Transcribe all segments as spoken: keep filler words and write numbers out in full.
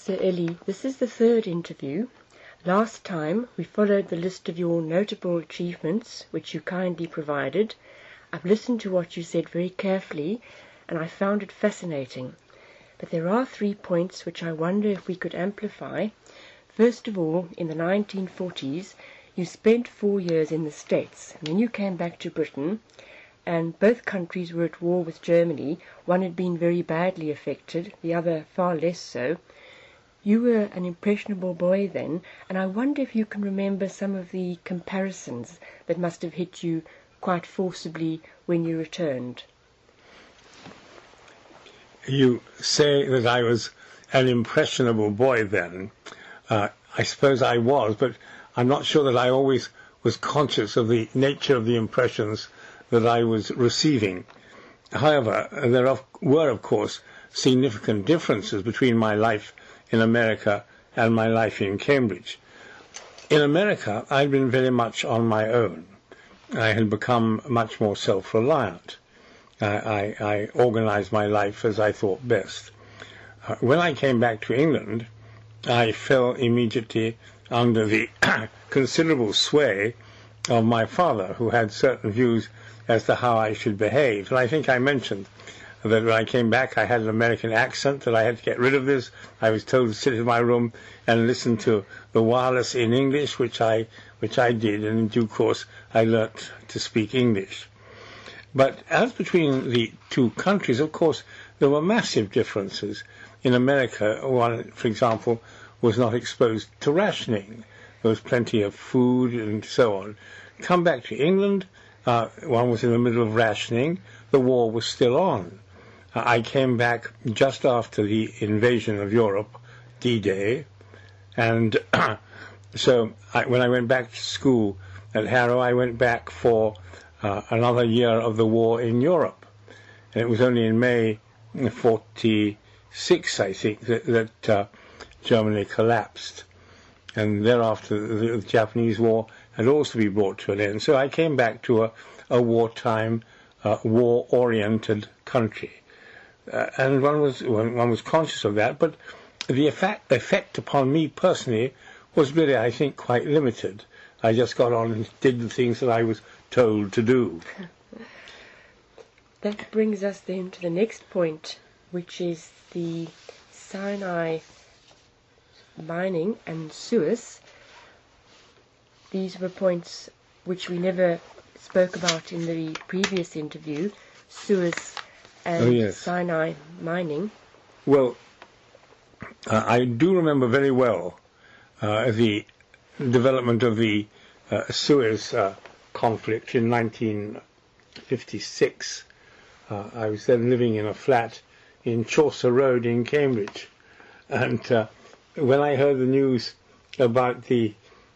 Sir Ellie, this is the third interview. Last time we followed the list of your notable achievements, which you kindly provided. I've listened to what you said very carefully, and I found it fascinating. But there are three points which I wonder if we could amplify. First of all, in the nineteen forties, you spent four years in the States, and then you came back to Britain, and both countries were at war with Germany. One had been very badly affected, the other far less so. You were an impressionable boy then, and I wonder if you can remember some of the comparisons that must have hit you quite forcibly when you returned. You say that I was an impressionable boy then. Uh, I suppose I was, but I'm not sure that I always was conscious of the nature of the impressions that I was receiving. However, there are, were, of course, significant differences between my life in America and my life in Cambridge. In America, I'd been very much on my own. I had become much more self-reliant. I, I, I organized my life as I thought best. Uh, when I came back to England, I fell immediately under the considerable sway of my father, who had certain views as to how I should behave. And I think I mentioned that when I came back I had an American accent, that I had to get rid of this. I was told to sit in my room and listen to the wireless in English, which I which I did, and in due course I learnt to speak English. But as between the two countries, of course, there were massive differences. In America, one, for example, was not exposed to rationing. There was plenty of food and so on. Come back to England, uh, one was in the middle of rationing. The war was still on. I came back just after the invasion of Europe, D-Day, and so I, when I went back to school at Harrow, I went back for uh, another year of the war in Europe. And it was only in May forty-six, I think, that, that uh, Germany collapsed. And thereafter, the, the Japanese War had also been brought to an end. So I came back to a, a wartime, uh, war-oriented country. Uh, and one was one was conscious of that, but the effect, effect upon me personally was really, I think, quite limited. I just got on and did the things that I was told to do. That brings us then to the next point, which is the Sinai mining and Suez. These were points which we never spoke about in the previous interview, Suez and oh, yes. Sinai mining. Well, uh, I do remember very well uh, the development of the uh, Suez uh, conflict in nineteen fifty-six. Uh, I was then living in a flat in Chaucer Road in Cambridge, and uh, when I heard the news about the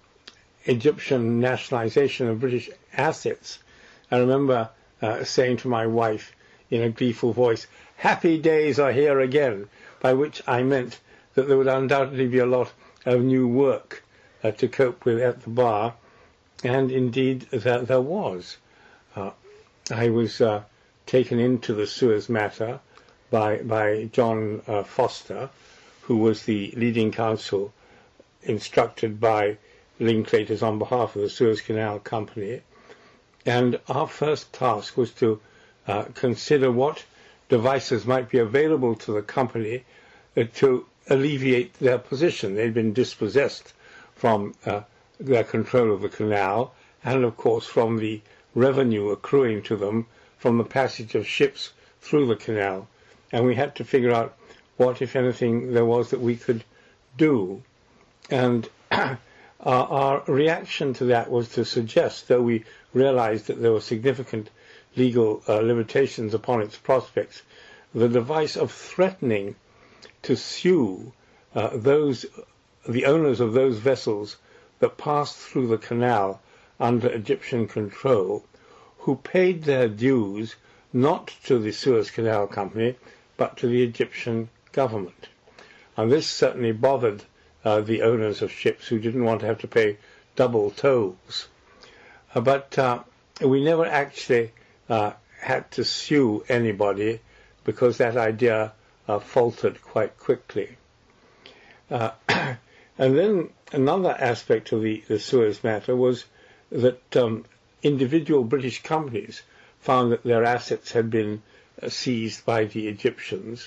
Egyptian nationalization of British assets, I remember uh, saying to my wife in a gleeful voice, "Happy days are here again," by which I meant that there would undoubtedly be a lot of new work uh, to cope with at the bar, and indeed there, there was. Uh, I was uh, taken into the Suez matter by, by John uh, Foster, who was the leading counsel instructed by Linklaters on behalf of the Suez Canal Company, and our first task was to uh, consider what devices might be available to the company uh, to alleviate their position. They'd been dispossessed from uh, their control of the canal, and of course from the revenue accruing to them from the passage of ships through the canal, and we had to figure out what, if anything, there was that we could do. And our, our reaction to that was to suggest, though we realized that there were significant legal uh, limitations upon its prospects, the device of threatening to sue uh, those, the owners of those vessels that passed through the canal under Egyptian control, who paid their dues not to the Suez Canal Company, but to the Egyptian government. And this certainly bothered uh, the owners of ships who didn't want to have to pay double tolls. Uh, but uh, we never actually uh, had to sue anybody because that idea uh, faltered quite quickly. Uh, and then another aspect of the, the Suez matter was that um, individual British companies found that their assets had been uh, seized by the Egyptians.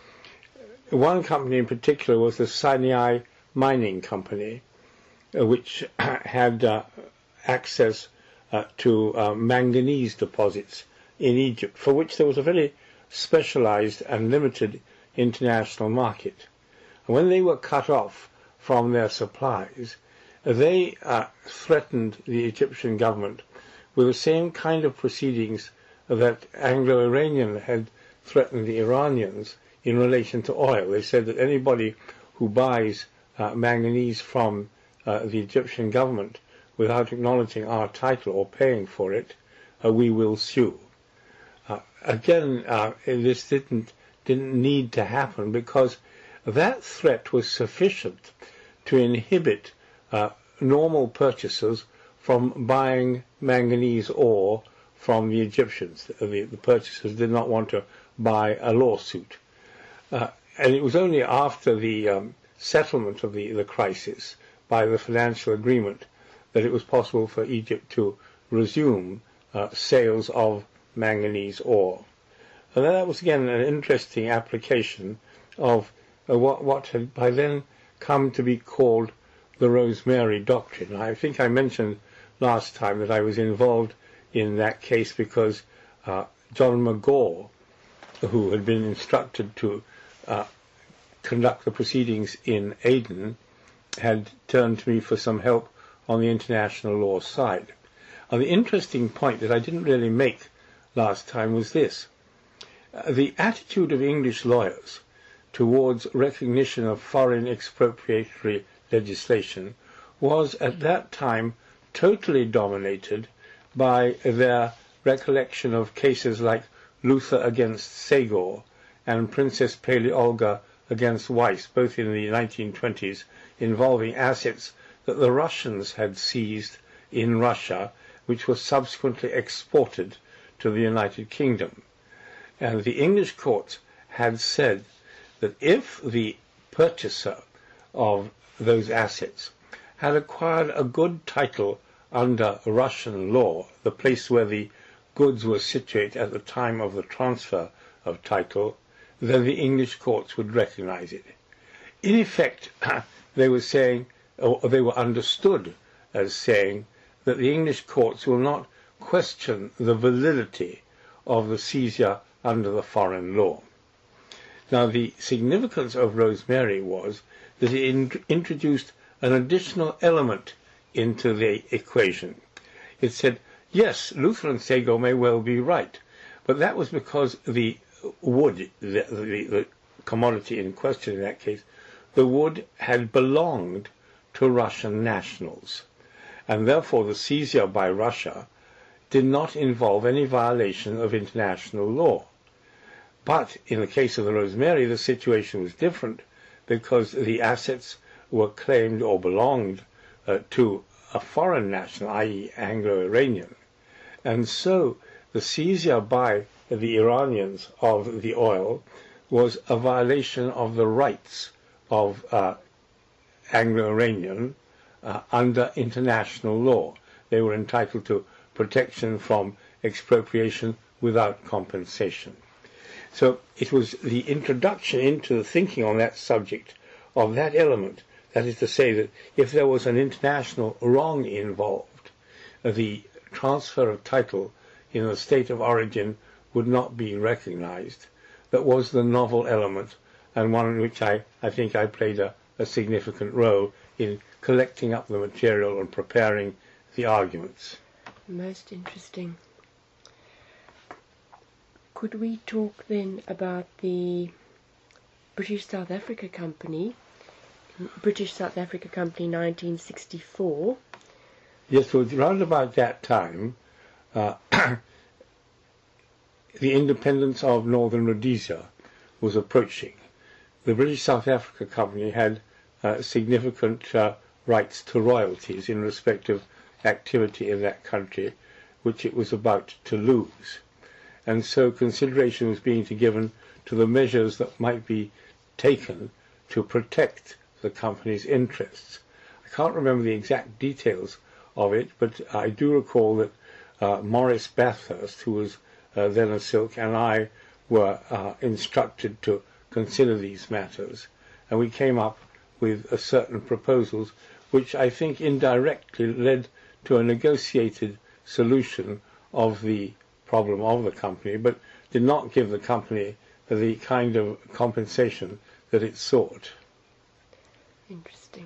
One company in particular was the Sinai Mining Company, uh, which had uh, access uh, to uh, manganese deposits in Egypt, for which there was a very specialized and limited international market. And when they were cut off from their supplies, they uh, threatened the Egyptian government with the same kind of proceedings that Anglo-Iranian had threatened the Iranians in relation to oil. They said that anybody who buys uh, manganese from uh, the Egyptian government without acknowledging our title or paying for it, uh, we will sue. Uh, again, uh, this didn't didn't need to happen because that threat was sufficient to inhibit uh, normal purchasers from buying manganese ore from the Egyptians. The, the purchasers did not want to buy a lawsuit. Uh, and it was only after the um, settlement of the, the crisis by the financial agreement that it was possible for Egypt to resume uh, sales of manganese ore. And that was again an interesting application of uh, what, what had by then come to be called the Rosemary Doctrine. I think I mentioned last time that I was involved in that case because uh, John McGaw, who had been instructed to uh, conduct the proceedings in Aden, had turned to me for some help on the international law side. Now, the interesting point that I didn't really make last time was this. Uh, the attitude of English lawyers towards recognition of foreign expropriatory legislation was at that time totally dominated by their recollection of cases like Luther against Sagor and Princess Pale Olga against Weiss, both in the nineteen twenties, involving assets that the Russians had seized in Russia, which were subsequently exported to the United Kingdom. And the English courts had said that if the purchaser of those assets had acquired a good title under Russian law, the place where the goods were situated at the time of the transfer of title, then the English courts would recognize it. In effect, they were saying, or they were understood as saying, that the English courts will not question the validity of the seizure under the foreign law. Now, the significance of Rosemary was that it in- introduced an additional element into the equation. It said, yes, Luther and Sagor may well be right, but that was because the wood, the, the, the commodity in question in that case, the wood had belonged to Russian nationals, and therefore the seizure by Russia did not involve any violation of international law. But in the case of the Rosemary, the situation was different because the assets were claimed or belonged uh, to a foreign national, that is. Anglo-Iranian. And so the seizure by the Iranians of the oil was a violation of the rights of uh, Anglo-Iranian uh, under international law. They were entitled to protection from expropriation without compensation. So it was the introduction into the thinking on that subject of that element, that is to say that if there was an international wrong involved, the transfer of title in the state of origin would not be recognized. That was the novel element, and one in which I, I think I played a, a significant role in collecting up the material and preparing the arguments. Most interesting. Could we talk then about the British South Africa Company, British South Africa Company nineteen sixty-four? Yes, so around about that time, uh, the independence of Northern Rhodesia was approaching. The British South Africa Company had uh, significant uh, rights to royalties in respect of activity in that country, which it was about to lose. And so consideration was being given to the measures that might be taken to protect the company's interests. I can't remember the exact details of it, but I do recall that uh, Maurice Bathurst, who was uh, then a Silk, and I were uh, instructed to consider these matters, and we came up with uh, certain proposals which I think indirectly led to a negotiated solution of the problem of the company, but did not give the company the kind of compensation that it sought. Interesting.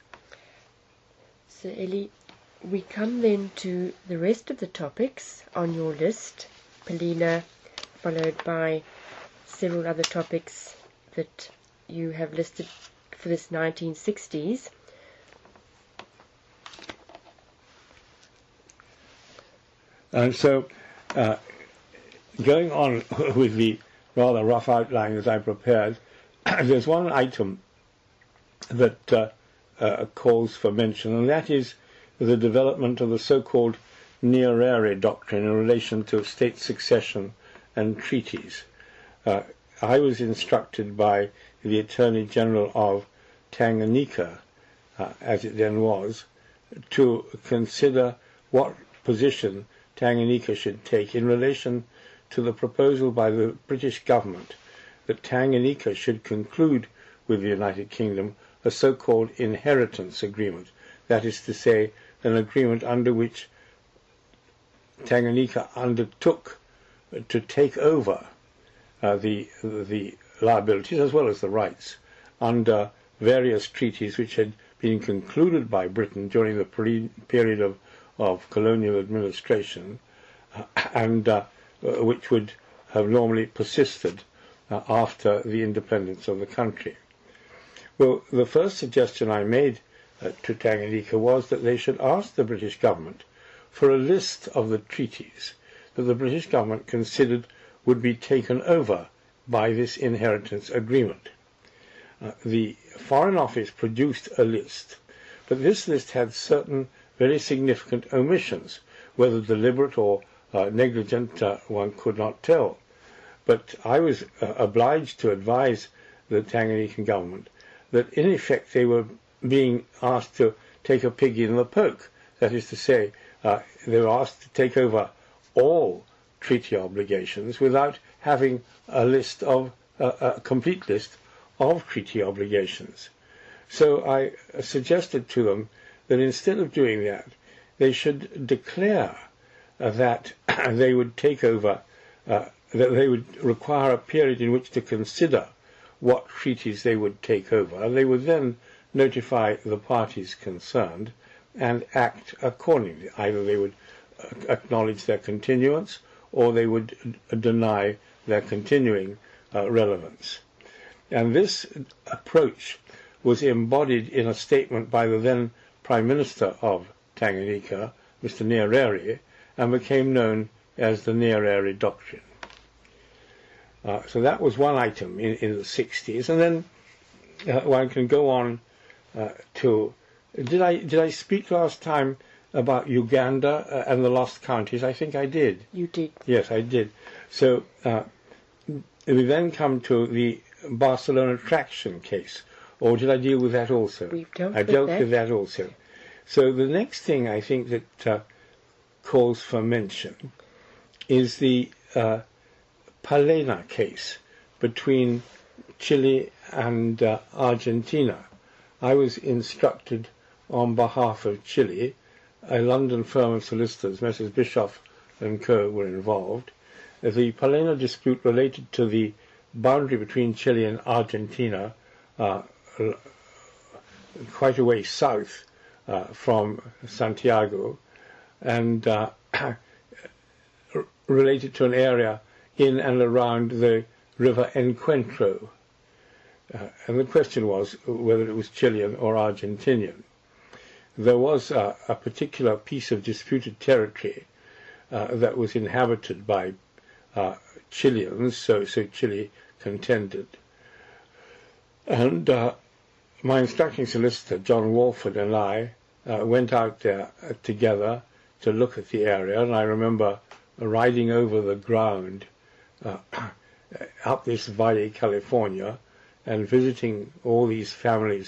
So, Ellie, we come then to the rest of the topics on your list. Palina, followed by several other topics that you have listed for this nineteen sixties. And so, uh, going on with the rather rough outline that I prepared, there's one item that uh, uh, calls for mention, and that is the development of the so-called Nyerere doctrine in relation to state succession and treaties. Uh, I was instructed by the Attorney General of Tanganyika, uh, as it then was, to consider what position Tanganyika should take in relation to the proposal by the British government that Tanganyika should conclude with the United Kingdom a so-called inheritance agreement, that is to say, an agreement under which Tanganyika undertook to take over uh, the the liabilities as well as the rights under various treaties which had been concluded by Britain during the pre- period of, of colonial administration, uh, and uh, which would have normally persisted uh, after the independence of the country. Well, the first suggestion I made uh, to Tanganyika was that they should ask the British government for a list of the treaties that the British government considered would be taken over by this inheritance agreement. Uh, the Foreign Office produced a list, but this list had certain very significant omissions, whether deliberate or uh, negligent, uh, one could not tell. But I was uh, obliged to advise the Tanganyikan government that in effect they were being asked to take a pig in the poke. That is to say, uh, they were asked to take over all treaty obligations without having a list of, uh, a complete list of treaty obligations. So I suggested to them that instead of doing that, they should declare uh, that they would take over, uh, that they would require a period in which to consider what treaties they would take over. They would then notify the parties concerned and act accordingly. Either they would uh, acknowledge their continuance or they would d- deny their continuing uh, relevance. And this approach was embodied in a statement by the then Prime Minister of Tanganyika, Mister Nyerere, and became known as the Nyerere Doctrine. Uh, so that was one item in, in the sixties, and then uh, one can go on uh, to. Did I did I speak last time about Uganda uh, and the lost counties? I think I did. You did. Yes, I did. So uh, we then come to the Barcelona traction case, or did I deal with that also? We've dealt I with dealt that. with that also. So the next thing I think that uh, calls for mention is the uh, Palena case between Chile and uh, Argentina. I was instructed on behalf of Chile. A London firm of solicitors, Messrs Bischoff and Co, were involved. The Palena dispute related to the boundary between Chile and Argentina, uh, quite a way south uh, from Santiago, and uh, related to an area in and around the river Encuentro. Uh, and the question was whether it was Chilean or Argentinian. There was uh, a particular piece of disputed territory uh, that was inhabited by uh, Chileans, so, so Chile contended. And uh, my instructing solicitor, John Walford, and I uh, went out there uh, together to look at the area, and I remember riding over the ground uh, up this Valle, California, and visiting all these families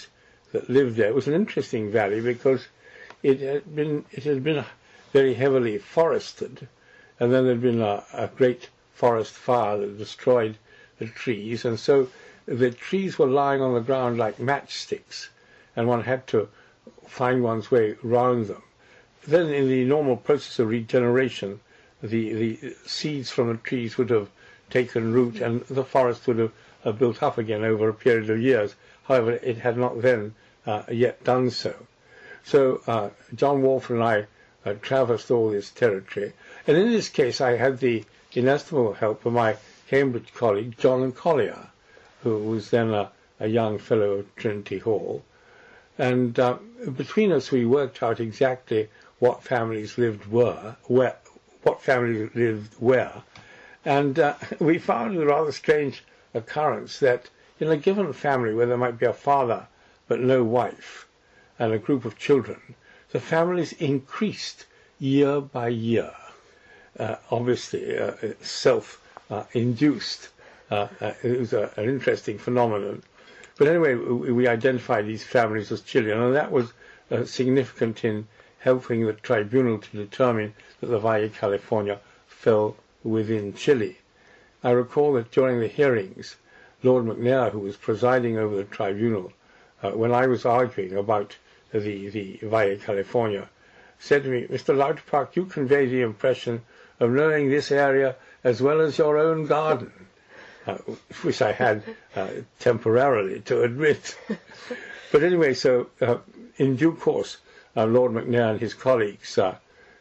that lived there. It was an interesting valley because it had been it had been very heavily forested, and then there had been a, a great forest fire that destroyed the trees, and so the trees were lying on the ground like matchsticks, and one had to find one's way round them. Then in the normal process of regeneration, the, the seeds from the trees would have taken root and the forest would have uh, built up again over a period of years. However, it had not then uh, yet done so. So uh, John Walford and I uh, traversed all this territory, and in this case I had the inestimable help of my Cambridge colleague John Collier, who was then a, a young fellow at Trinity Hall. And uh, between us we worked out exactly what families lived were, where, what families lived where. And uh, we found a rather strange occurrence that in a given family where there might be a father but no wife and a group of children, the families increased year by year. Uh, obviously, uh, self-induced. Uh, uh, it was a, an interesting phenomenon. But anyway, we, we identified these families as Chilean, and that was uh, significant in helping the tribunal to determine that the Valle California fell within Chile. I recall that during the hearings, Lord McNair, who was presiding over the tribunal, uh, when I was arguing about the, the Valle California, said to me, "Mister Lauterpacht, you convey the impression of knowing this area as well as your own garden," uh, which I had uh, temporarily to admit. But anyway, so uh, in due course, uh, Lord McNair and his colleagues, uh,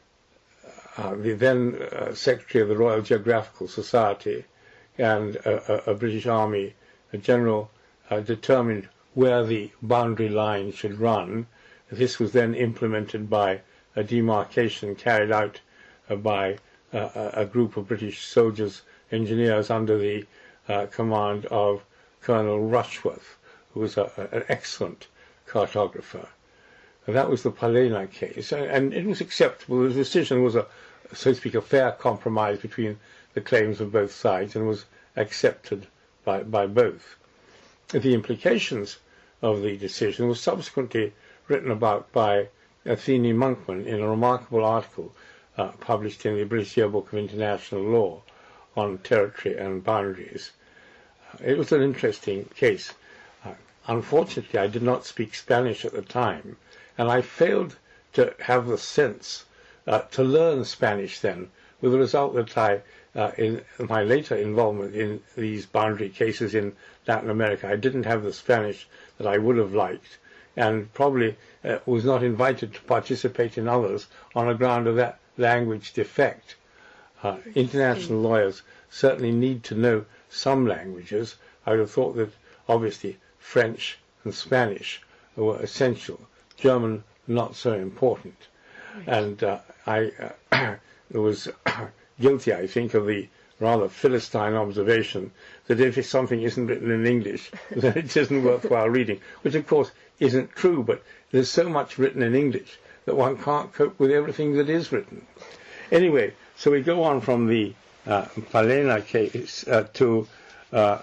uh, the then uh, Secretary of the Royal Geographical Society and a, a, a British Army a general, uh, determined where the boundary line should run. This was then implemented by a demarcation carried out uh, by uh, a group of British soldiers, engineers under the uh, command of Colonel Rushworth, who was a, a, an excellent cartographer. And that was the Palena case, and, and it was acceptable. The decision was, a, so to speak, a fair compromise between the claims of both sides and was accepted by, by both. The implications of the decision were subsequently written about by Athene Monkman in a remarkable article uh, published in the British Yearbook of International Law on territory and boundaries. Uh, it was an interesting case. Uh, unfortunately, I did not speak Spanish at the time, and I failed to have the sense uh, to learn Spanish then, with the result that I, uh, in my later involvement in these boundary cases in Latin America, I didn't have the Spanish that I would have liked, and probably uh, was not invited to participate in others on a ground of that language defect. Uh, international lawyers certainly need to know some languages. I would have thought that obviously French and Spanish were essential. German not so important. And uh, I uh, was guilty, I think, of the rather Philistine observation that if something isn't written in English, then it isn't worthwhile reading, which of course isn't true, but there's so much written in English that one can't cope with everything that is written. Anyway, so we go on from the uh, Palena case uh, to uh,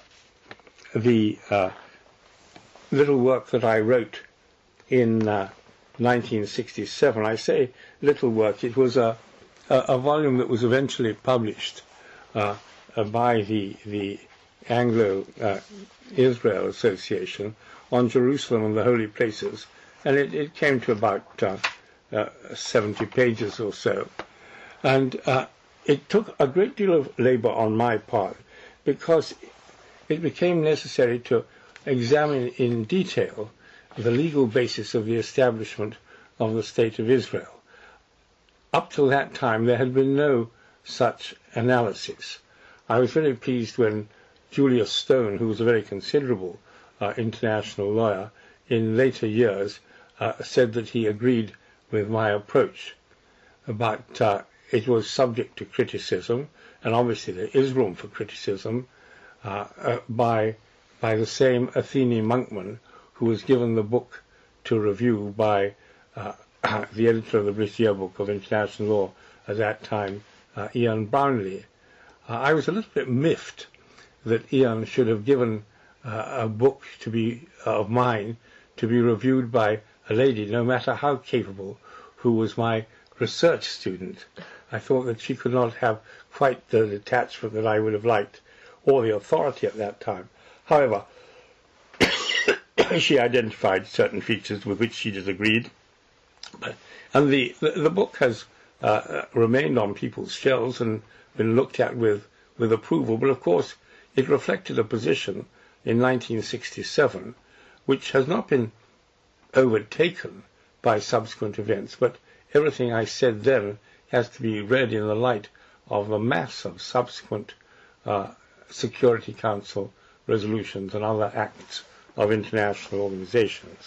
the uh, little work that I wrote in uh, nineteen sixty-seven. I say little work. It was a, a, a volume that was eventually published uh, uh, by the, the Anglo-Israel uh, Association on Jerusalem and the Holy Places, and it, it came to about uh, uh, seventy pages or so. And uh, it took a great deal of labor on my part because it became necessary to examine in detail the legal basis of the establishment of the State of Israel. Up till that time, there had been no such analysis. I was very pleased when Julius Stone, who was a very considerable uh, international lawyer, in later years uh, said that he agreed with my approach. But uh, it was subject to criticism, and obviously there is room for criticism, uh, uh, by, by the same Athene Monkman, who was given the book to review by uh, the editor of the British Yearbook of International Law at that time, uh, Ian Brownlee. Uh, I was a little bit miffed that Ian should have given uh, a book to be uh, of mine to be reviewed by a lady, no matter how capable, who was my research student. I thought that she could not have quite the detachment that I would have liked, or the authority at that time. However, she identified certain features with which she disagreed, and the, the, the book has uh, remained on people's shelves and been looked at with, with approval, but of course it reflected a position in nineteen sixty-seven which has not been overtaken by subsequent events, but everything I said then has to be read in the light of the mass of subsequent uh, Security Council resolutions and other acts of international organizations.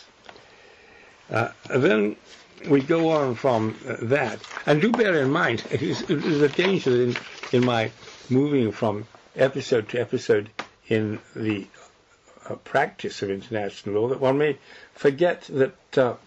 Uh, then we go on from uh, that, and do bear in mind, it is, it is a danger in, in my moving from episode to episode in the uh, practice of international law that one may forget that uh,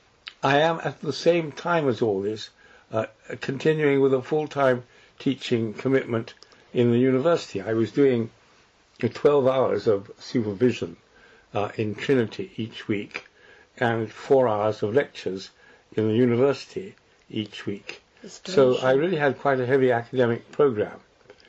I am at the same time as all this uh, continuing with a full-time teaching commitment in the university. I was doing twelve hours of supervision uh, in Trinity each week and four hours of lectures in the university each week. So I really had quite a heavy academic program.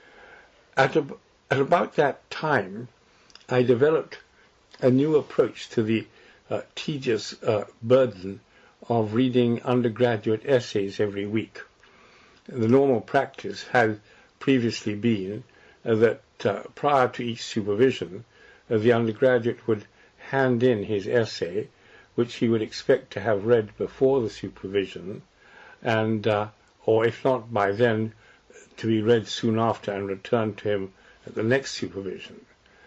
At, ab- at about that time, I developed a new approach to the uh, tedious uh, burden of reading undergraduate essays every week. The normal practice had previously been uh, that uh, prior to each supervision, uh, the undergraduate would hand in his essay, which he would expect to have read before the supervision, and uh, or if not by then, to be read soon after and returned to him at the next supervision.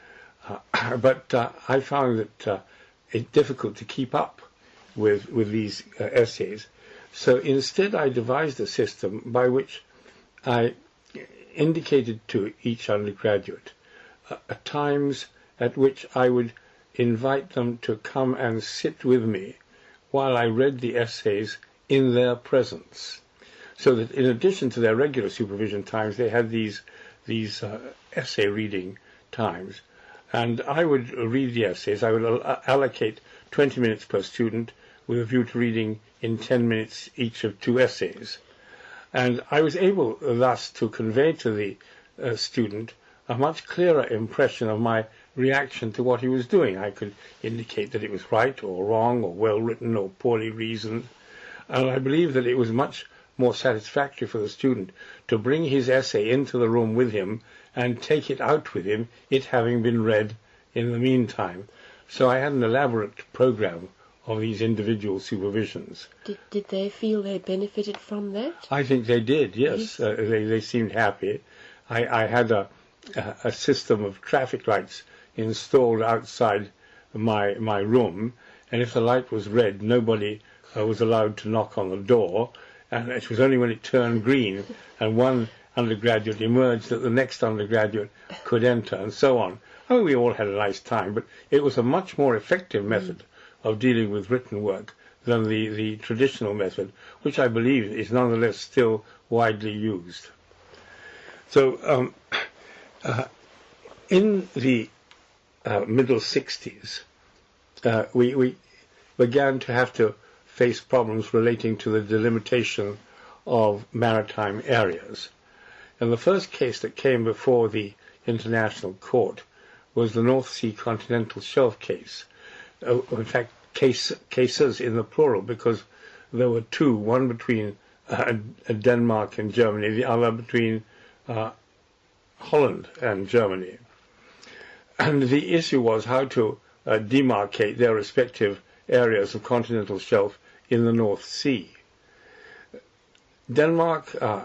Uh, but uh, I found that uh, it's difficult to keep up with with these uh, essays. So instead I devised a system by which I indicated to each undergraduate uh, at times at which I would invite them to come and sit with me while I read the essays in their presence. So that in addition to their regular supervision times, they had these these uh, essay reading times. And I would read the essays. I would al- allocate twenty minutes per student with a view to reading in ten minutes each of two essays. And I was able thus to convey to the uh, student a much clearer impression of my reaction to what he was doing. I could indicate that it was right or wrong or well written or poorly reasoned. And I believe that it was much more satisfactory for the student to bring his essay into the room with him and take it out with him, it having been read in the meantime. So I had an elaborate program of these individual supervisions. Did, did they feel they benefited from that? I think they did, yes. Yes. Uh, they, they seemed happy. I, I had a, a, a system of traffic lights installed outside my my room, and if the light was red, nobody uh, was allowed to knock on the door, and it was only when it turned green and one undergraduate emerged that the next undergraduate could enter, and so on. I mean, we all had a nice time, but it was a much more effective method mm. of dealing with written work than the, the traditional method, which I believe is nonetheless still widely used. So um, uh, in the uh, middle sixties, uh, we, we began to have to face problems relating to the delimitation of maritime areas. And the first case that came before the International Court was the North Sea Continental Shelf case. Uh, in fact, case, cases in the plural, because there were two, one between uh, Denmark and Germany, the other between uh, Holland and Germany. And the issue was how to uh, demarcate their respective areas of continental shelf in the North Sea. Denmark, uh,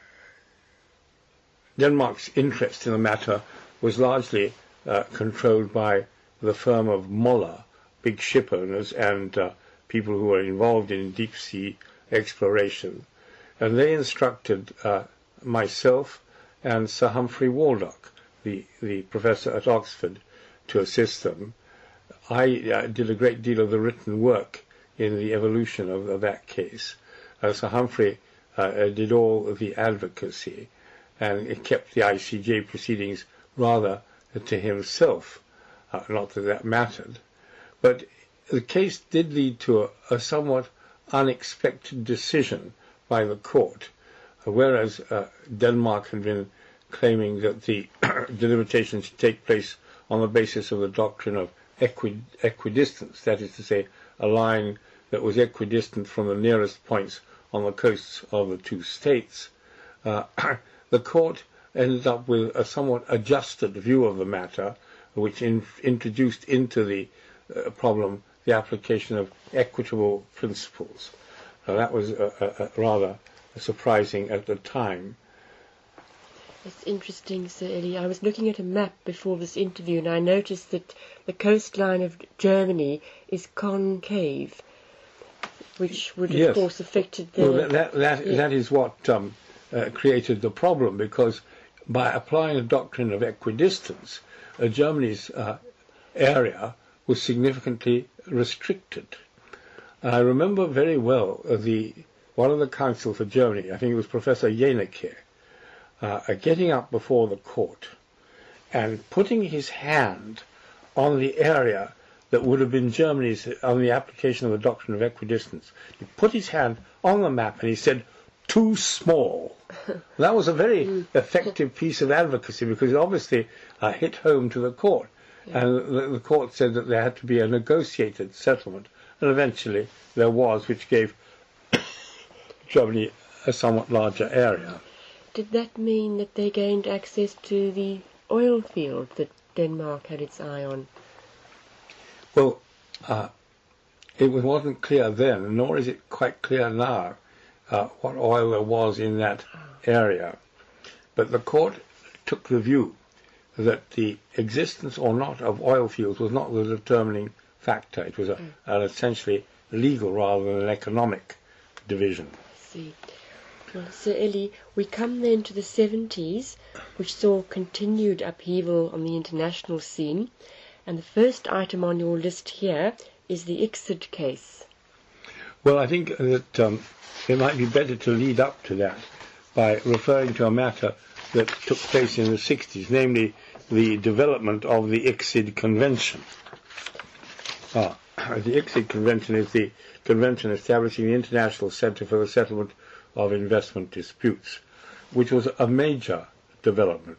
Denmark's interest in the matter was largely uh, controlled by the firm of Moller, big ship owners and uh, people who were involved in deep sea exploration. And they instructed uh, myself and Sir Humphrey Waldock, the, the professor at Oxford, to assist them. I uh, did a great deal of the written work in the evolution of, of that case. Uh, Sir Humphrey uh, did all of the advocacy, and it kept the I C J proceedings rather to himself. Uh, not that that mattered. But the case did lead to a, a somewhat unexpected decision by the court, whereas uh, Denmark had been claiming that the delimitation should take place on the basis of the doctrine of equi equidistance, that is to say, a line that was equidistant from the nearest points on the coasts of the two states. Uh, the court ended up with a somewhat adjusted view of the matter, which in, introduced into the uh, problem the application of equitable principles. Uh, that was uh, uh, rather surprising at the time. It's interesting, Sir Eli. I was looking at a map before this interview and I noticed that the coastline of Germany is concave, which would, of yes. course, affected the... Well, that, that, yeah. that is what um, uh, created the problem, because by applying the doctrine of equidistance, uh, Germany's uh, area was significantly restricted. I remember very well uh, the one of the counsel for Germany, I think it was Professor Jeneke, uh, getting up before the court and putting his hand on the area that would have been Germany's on the application of the doctrine of equidistance. He put his hand on the map and he said, "Too small." That was a very effective piece of advocacy, because it obviously uh, hit home to the court. Yeah. And the, the court said that there had to be a negotiated settlement, and eventually there was, which gave Germany a somewhat larger area. Did that mean that they gained access to the oil field that Denmark had its eye on? Well, uh, it wasn't clear then, nor is it quite clear now, uh, what oil there was in that area. But the court took the view that the existence or not of oil fields was not the determining factor. It was a, mm. an essentially legal rather than an economic division. I see. Well, Sir Eli, we come then to the seventies, which saw continued upheaval on the international scene, and the first item on your list here is the ICSID case. Well, I think that um, it might be better to lead up to that by referring to a matter that took place in the sixties, namely the development of the ICSID Convention. Ah, the ICSID Convention is the convention establishing the International Centre for the Settlement of Investment Disputes, which was a major development.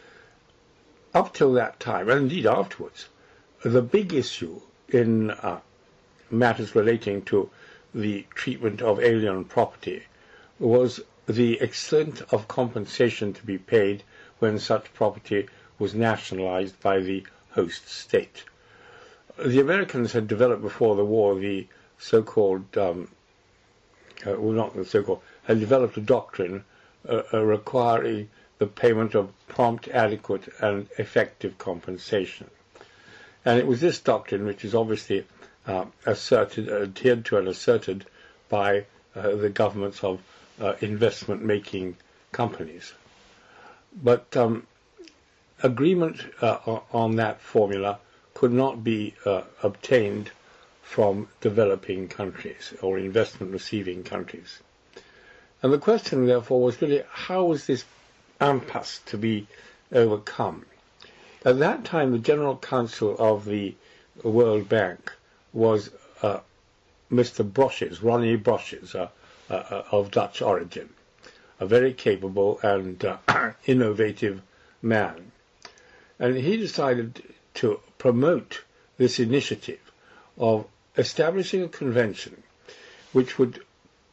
Up till that time, and indeed afterwards, the big issue in uh, matters relating to the treatment of alien property was the extent of compensation to be paid when such property was nationalized by the host state. The Americans had developed before the war the so-called, um, uh, well not the so-called, had developed a doctrine uh, uh, requiring the payment of prompt, adequate and effective compensation. And it was this doctrine which is obviously uh, asserted, adhered to and asserted by uh, the governments of uh, investment-making companies. But um, agreement uh, on that formula could not be uh, obtained from developing countries or investment-receiving countries. And the question, therefore, was really, how was this impasse to be overcome? At that time, the General Counsel of the World Bank was uh, Mister Brosjes, Ronnie Brosjes, uh, uh, of Dutch origin, a very capable and uh, innovative man. And he decided to promote this initiative of establishing a convention which would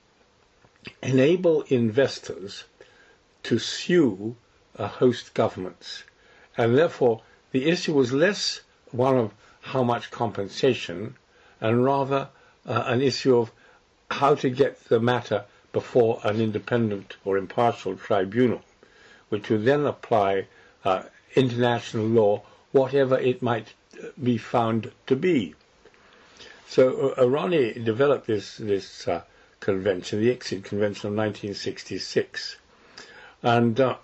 enable investors to sue uh, host governments. And therefore, the issue was less one of how much compensation and rather uh, an issue of how to get the matter before an independent or impartial tribunal, which would then apply uh, international law, whatever it might be found to be. So uh, Ronnie developed this, this uh, convention, the ICSID Convention of nineteen sixty-six, and uh,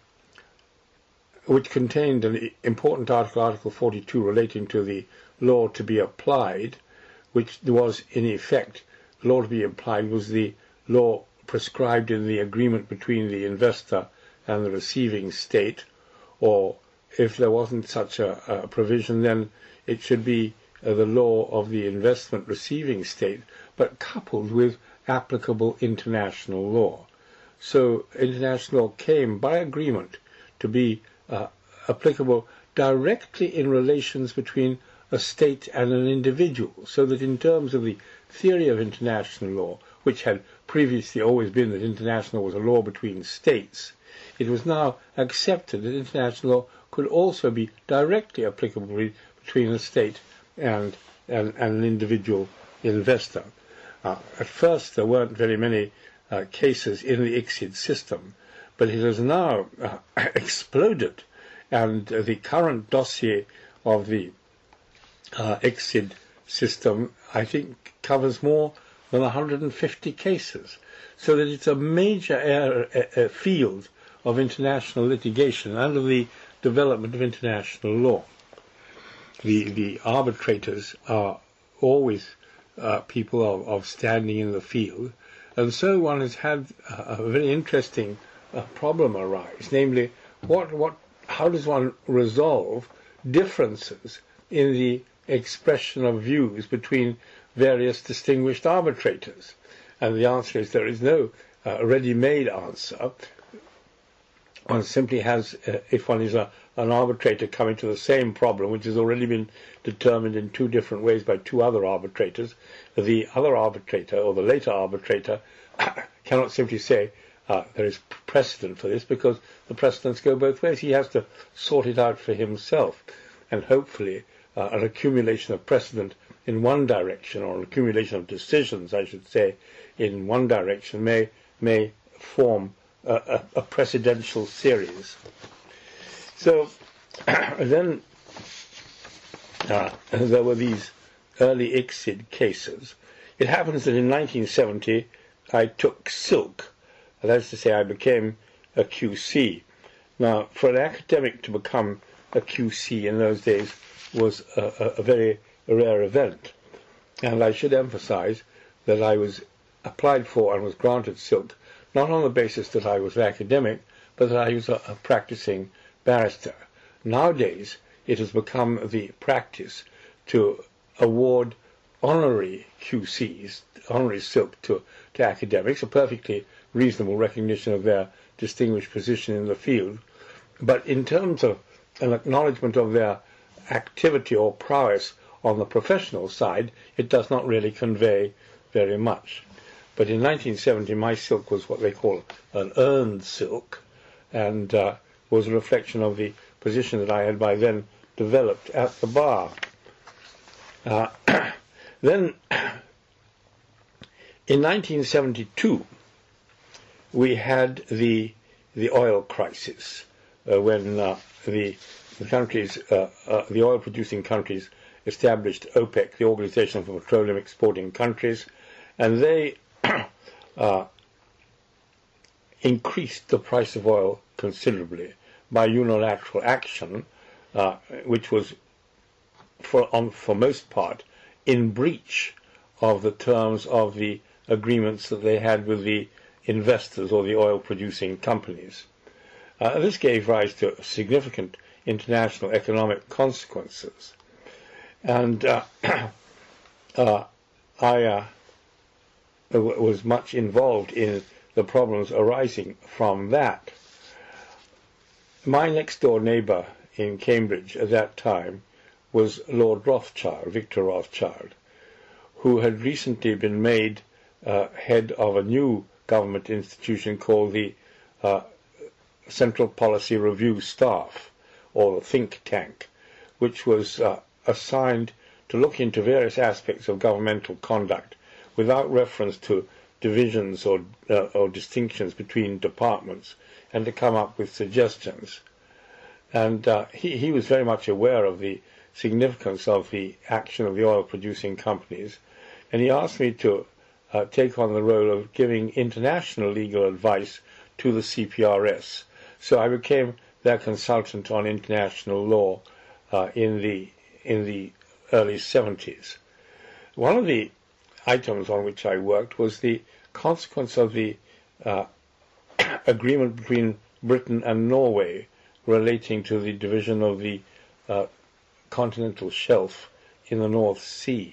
which contained an important article, Article forty-two, relating to the law to be applied, which was in effect, the law to be applied was the law prescribed in the agreement between the investor and the receiving state, or if there wasn't such a, a provision, then it should be uh, the law of the investment receiving state, but coupled with applicable international law. So international law came by agreement to be uh, applicable directly in relations between a state and an individual, so that in terms of the theory of international law, which had previously always been that international was a law between states, it was now accepted that international law could also be directly applicable between a state and, and, and an individual investor. Uh, at first, there weren't very many uh, cases in the I C S I D system, but it has now uh, exploded, and uh, the current dossier of the uh, I C S I D system, I think, covers more than one hundred fifty cases, so that it's a major area, uh, field of international litigation under the development of international law. The, the arbitrators are always uh, people of, of standing in the field, and so one has had a, a very interesting uh, problem arise, namely, what, what, how does one resolve differences in the expression of views between various distinguished arbitrators? And the answer is there is no uh, ready-made answer. One simply has, uh, if one is a, an arbitrator coming to the same problem, which has already been determined in two different ways by two other arbitrators, the other arbitrator, or the later arbitrator, cannot simply say uh, there is precedent for this, because the precedents go both ways. He has to sort it out for himself, and hopefully uh, an accumulation of precedent in one direction, or an accumulation of decisions, I should say, in one direction may may form a, a, a precedential series. So then uh, there were these early I C S I D cases. It happens that in nineteen seventy I took Silk, that is to say I became a Q C. Now, for an academic to become a Q C in those days was a, a, a very rare event, and I should emphasize that I was applied for and was granted Silk not on the basis that I was academic, but that I was a, a practicing barrister. Nowadays, it has become the practice to award honorary Q Cs, honorary Silk to, to academics, a perfectly reasonable recognition of their distinguished position in the field. But in terms of an acknowledgement of their activity or prowess on the professional side, it does not really convey very much. But in nineteen seventy, my Silk was what they call an earned Silk, and uh, was a reflection of the position that I had by then developed at the bar. Uh, then, in nineteen seventy-two, we had the the oil crisis, uh, when uh, the the countries, uh, uh, the oil-producing countries, established OPEC, the Organization for Petroleum Exporting Countries, and they uh, increased the price of oil considerably by unilateral action, uh, which was, for on for most part, in breach of the terms of the agreements that they had with the investors or the oil-producing companies. Uh, this gave rise to significant international economic consequences, and uh, uh, I uh, was much involved in the problems arising from that. My next-door neighbour in Cambridge at that time was Lord Rothschild, Victor Rothschild, who had recently been made uh, head of a new government institution called the uh, Central Policy Review Staff, or the think tank, which was uh, assigned to look into various aspects of governmental conduct without reference to divisions or, uh, or distinctions between departments, and to come up with suggestions. And uh, he, he was very much aware of the significance of the action of the oil-producing companies, and he asked me to uh, take on the role of giving international legal advice to the C P R S. So I became their consultant on international law uh, in the in the early seventies. One of the items on which I worked was the consequence of the uh, agreement between Britain and Norway relating to the division of the uh, continental shelf in the North Sea.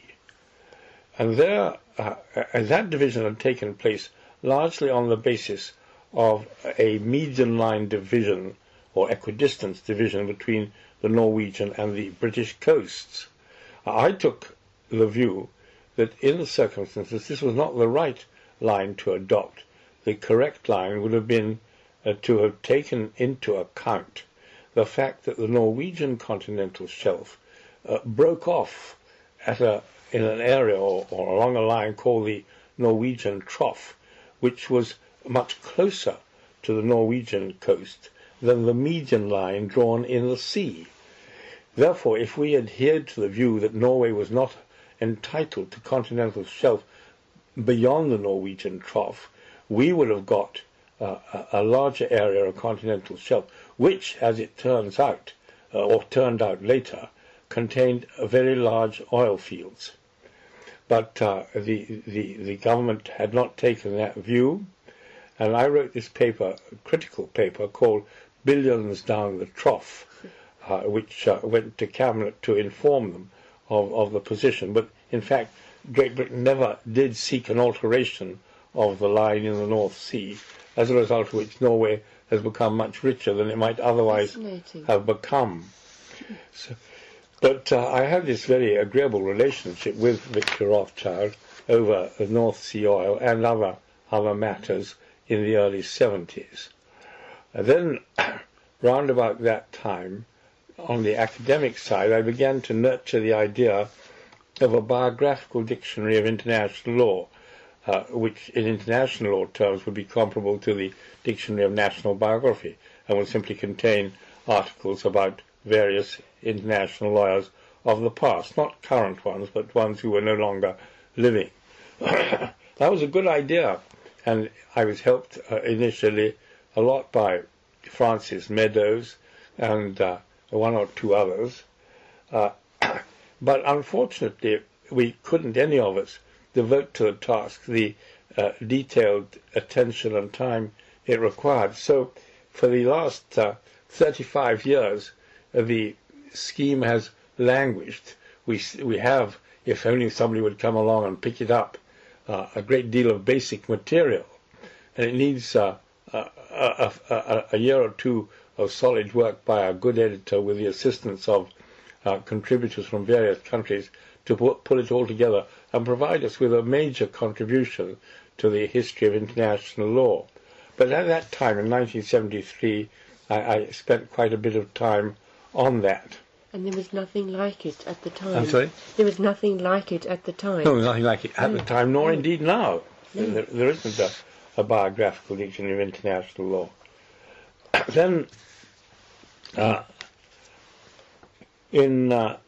And there, uh, and that division had taken place largely on the basis of a median line division or equidistance division between the Norwegian and the British coasts. I took the view that in the circumstances this was not the right line to adopt. The correct line would have been uh, to have taken into account the fact that the Norwegian continental shelf uh, broke off at a, in an area or, or along a line called the Norwegian Trough, which was much closer to the Norwegian coast than the median line drawn in the sea. Therefore, if we adhered to the view that Norway was not entitled to continental shelf beyond the Norwegian Trough, we would have got uh, a, a larger area of continental shelf, which, as it turns out, uh, or turned out later, contained very large oil fields. But uh, the, the, the government had not taken that view, and I wrote this paper, a critical paper, called Billions Down the Trough, uh, which uh, went to Cabinet to inform them of, of the position. But in fact, Great Britain never did seek an alteration of the line in the North Sea, as a result of which Norway has become much richer than it might otherwise have become. So, but uh, I had this very agreeable relationship with Victor Rothschild over the North Sea oil and other other matters in the early seventies. And then, round about that time, on the academic side, I began to nurture the idea of a biographical dictionary of international law, uh, which in international law terms would be comparable to the Dictionary of National Biography, and would simply contain articles about various international lawyers of the past, not current ones, but ones who were no longer living. That was a good idea, and I was helped uh, initially a lot by Francis Meadows and uh, one or two others. Uh, but unfortunately, we couldn't, any of us, devote to the task the uh, detailed attention and time it required. So for the last uh, thirty-five years, uh, the scheme has languished. We, we have, if only somebody would come along and pick it up, uh, a great deal of basic material. And it needs uh, a, a, a, a year or two of solid work by a good editor with the assistance of uh, contributors from various countries to put, pull it all together and provide us with a major contribution to the history of international law. But at that time, in nineteen seventy-three, I, I spent quite a bit of time on that. And there was nothing like it at the time. I'm sorry? There was nothing like it at the time. No, there was nothing like it at no. the time, nor no. indeed now. No. There, there isn't a, a biographical dictionary of international law. Then, uh, in uh,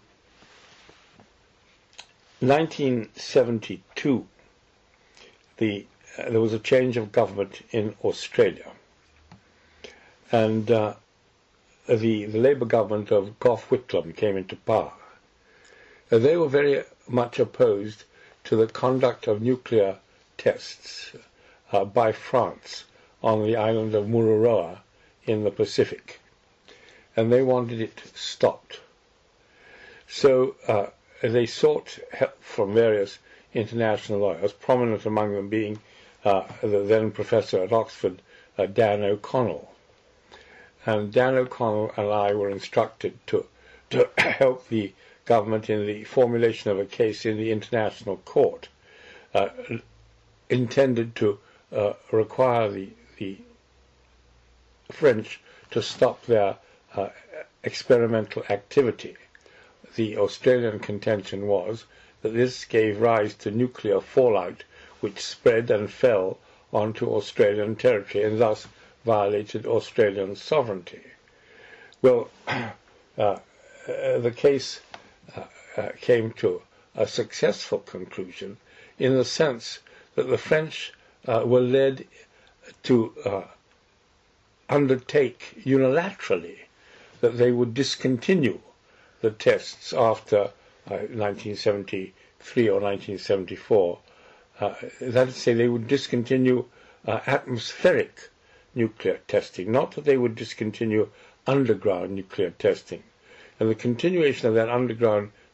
nineteen seventy-two, the uh, there was a change of government in Australia, and uh, the the Labour government of Gough Whitlam came into power. Uh, they were very much opposed to the conduct of nuclear tests uh, by France on the island of Mururoa in the Pacific, and they wanted it stopped. So uh, they sought help from various international lawyers, prominent among them being uh, the then professor at Oxford, uh, Dan O'Connell. And Dan O'Connell and I were instructed to, to help the government in the formulation of a case in the International Court, uh, intended to uh, require the, the French to stop their uh, experimental activity. The Australian contention was that this gave rise to nuclear fallout, which spread and fell onto Australian territory and thus violated Australian sovereignty. Well, uh, uh, the case uh, uh, came to a successful conclusion in the sense that the French uh, were led to uh, undertake unilaterally that they would discontinue the tests after uh, nineteen seventy-three or nineteen seventy-four. Uh, that is to say, they would discontinue uh, atmospheric nuclear testing, not that they would discontinue underground nuclear testing. And the continuation of that underground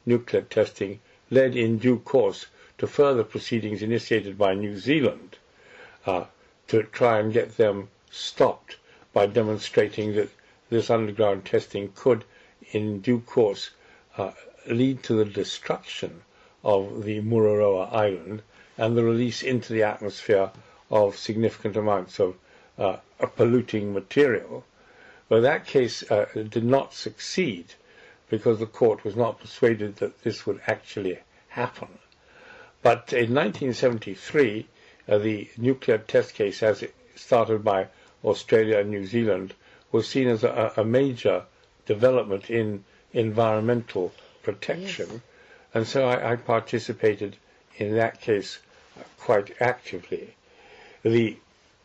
nuclear testing led in due course to further proceedings initiated by New Zealand uh, to try and get them stopped by demonstrating that this underground testing could, in due course, uh, lead to the destruction of the Mururoa Island and the release into the atmosphere of significant amounts of uh, polluting material. But that case uh, did not succeed because the court was not persuaded that this would actually happen. But in nineteen seventy-three, uh, the nuclear test case, as it started by Australia and New Zealand, was seen as a, a major development in environmental protection. Yes. And so I, I participated in that case uh, quite actively. The,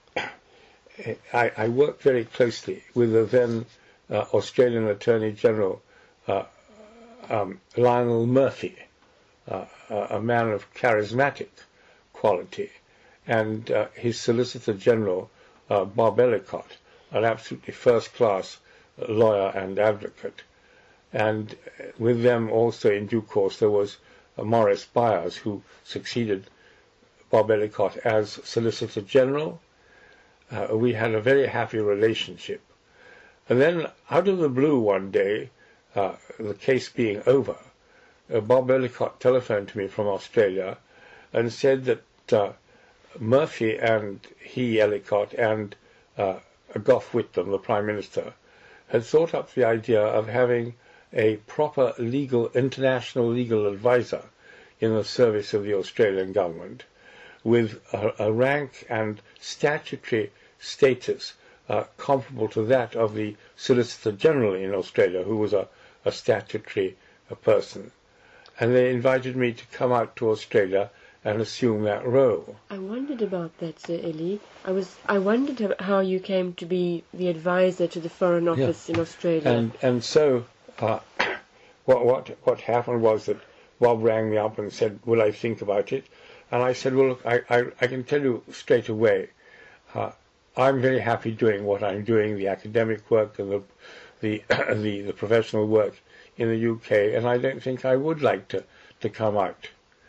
I, I worked very closely with the then uh, Australian Attorney General, uh, um, Lionel Murphy, uh, a man of charismatic quality, and uh, his Solicitor General, uh, Bob Ellicott, an absolutely first-class lawyer and advocate. And with them also in due course there was uh, Maurice Byers, who succeeded Bob Ellicott as Solicitor General. Uh, we had a very happy relationship. And then out of the blue one day, uh, the case being over, uh, Bob Ellicott telephoned to me from Australia and said that uh, Murphy and he, Ellicott, and uh, Gough Whitlam, the Prime Minister, had thought up the idea of having a proper legal, international legal advisor in the service of the Australian government with a, a rank and statutory status uh, comparable to that of the Solicitor General in Australia, who was a, a statutory a person. And they invited me to come out to Australia and assume that role. I wondered about that, Sir Eli. I was I wondered how you came to be the advisor to the Foreign Office yeah. in Australia. And and so uh, what what what happened was that Bob rang me up and said, "Will I think about it?" And I said, "Well, look, I I, I can tell you straight away. Uh, I'm very happy doing what I'm doing, the academic work and the the the, the professional work in the U K, and I don't think I would like to to come out."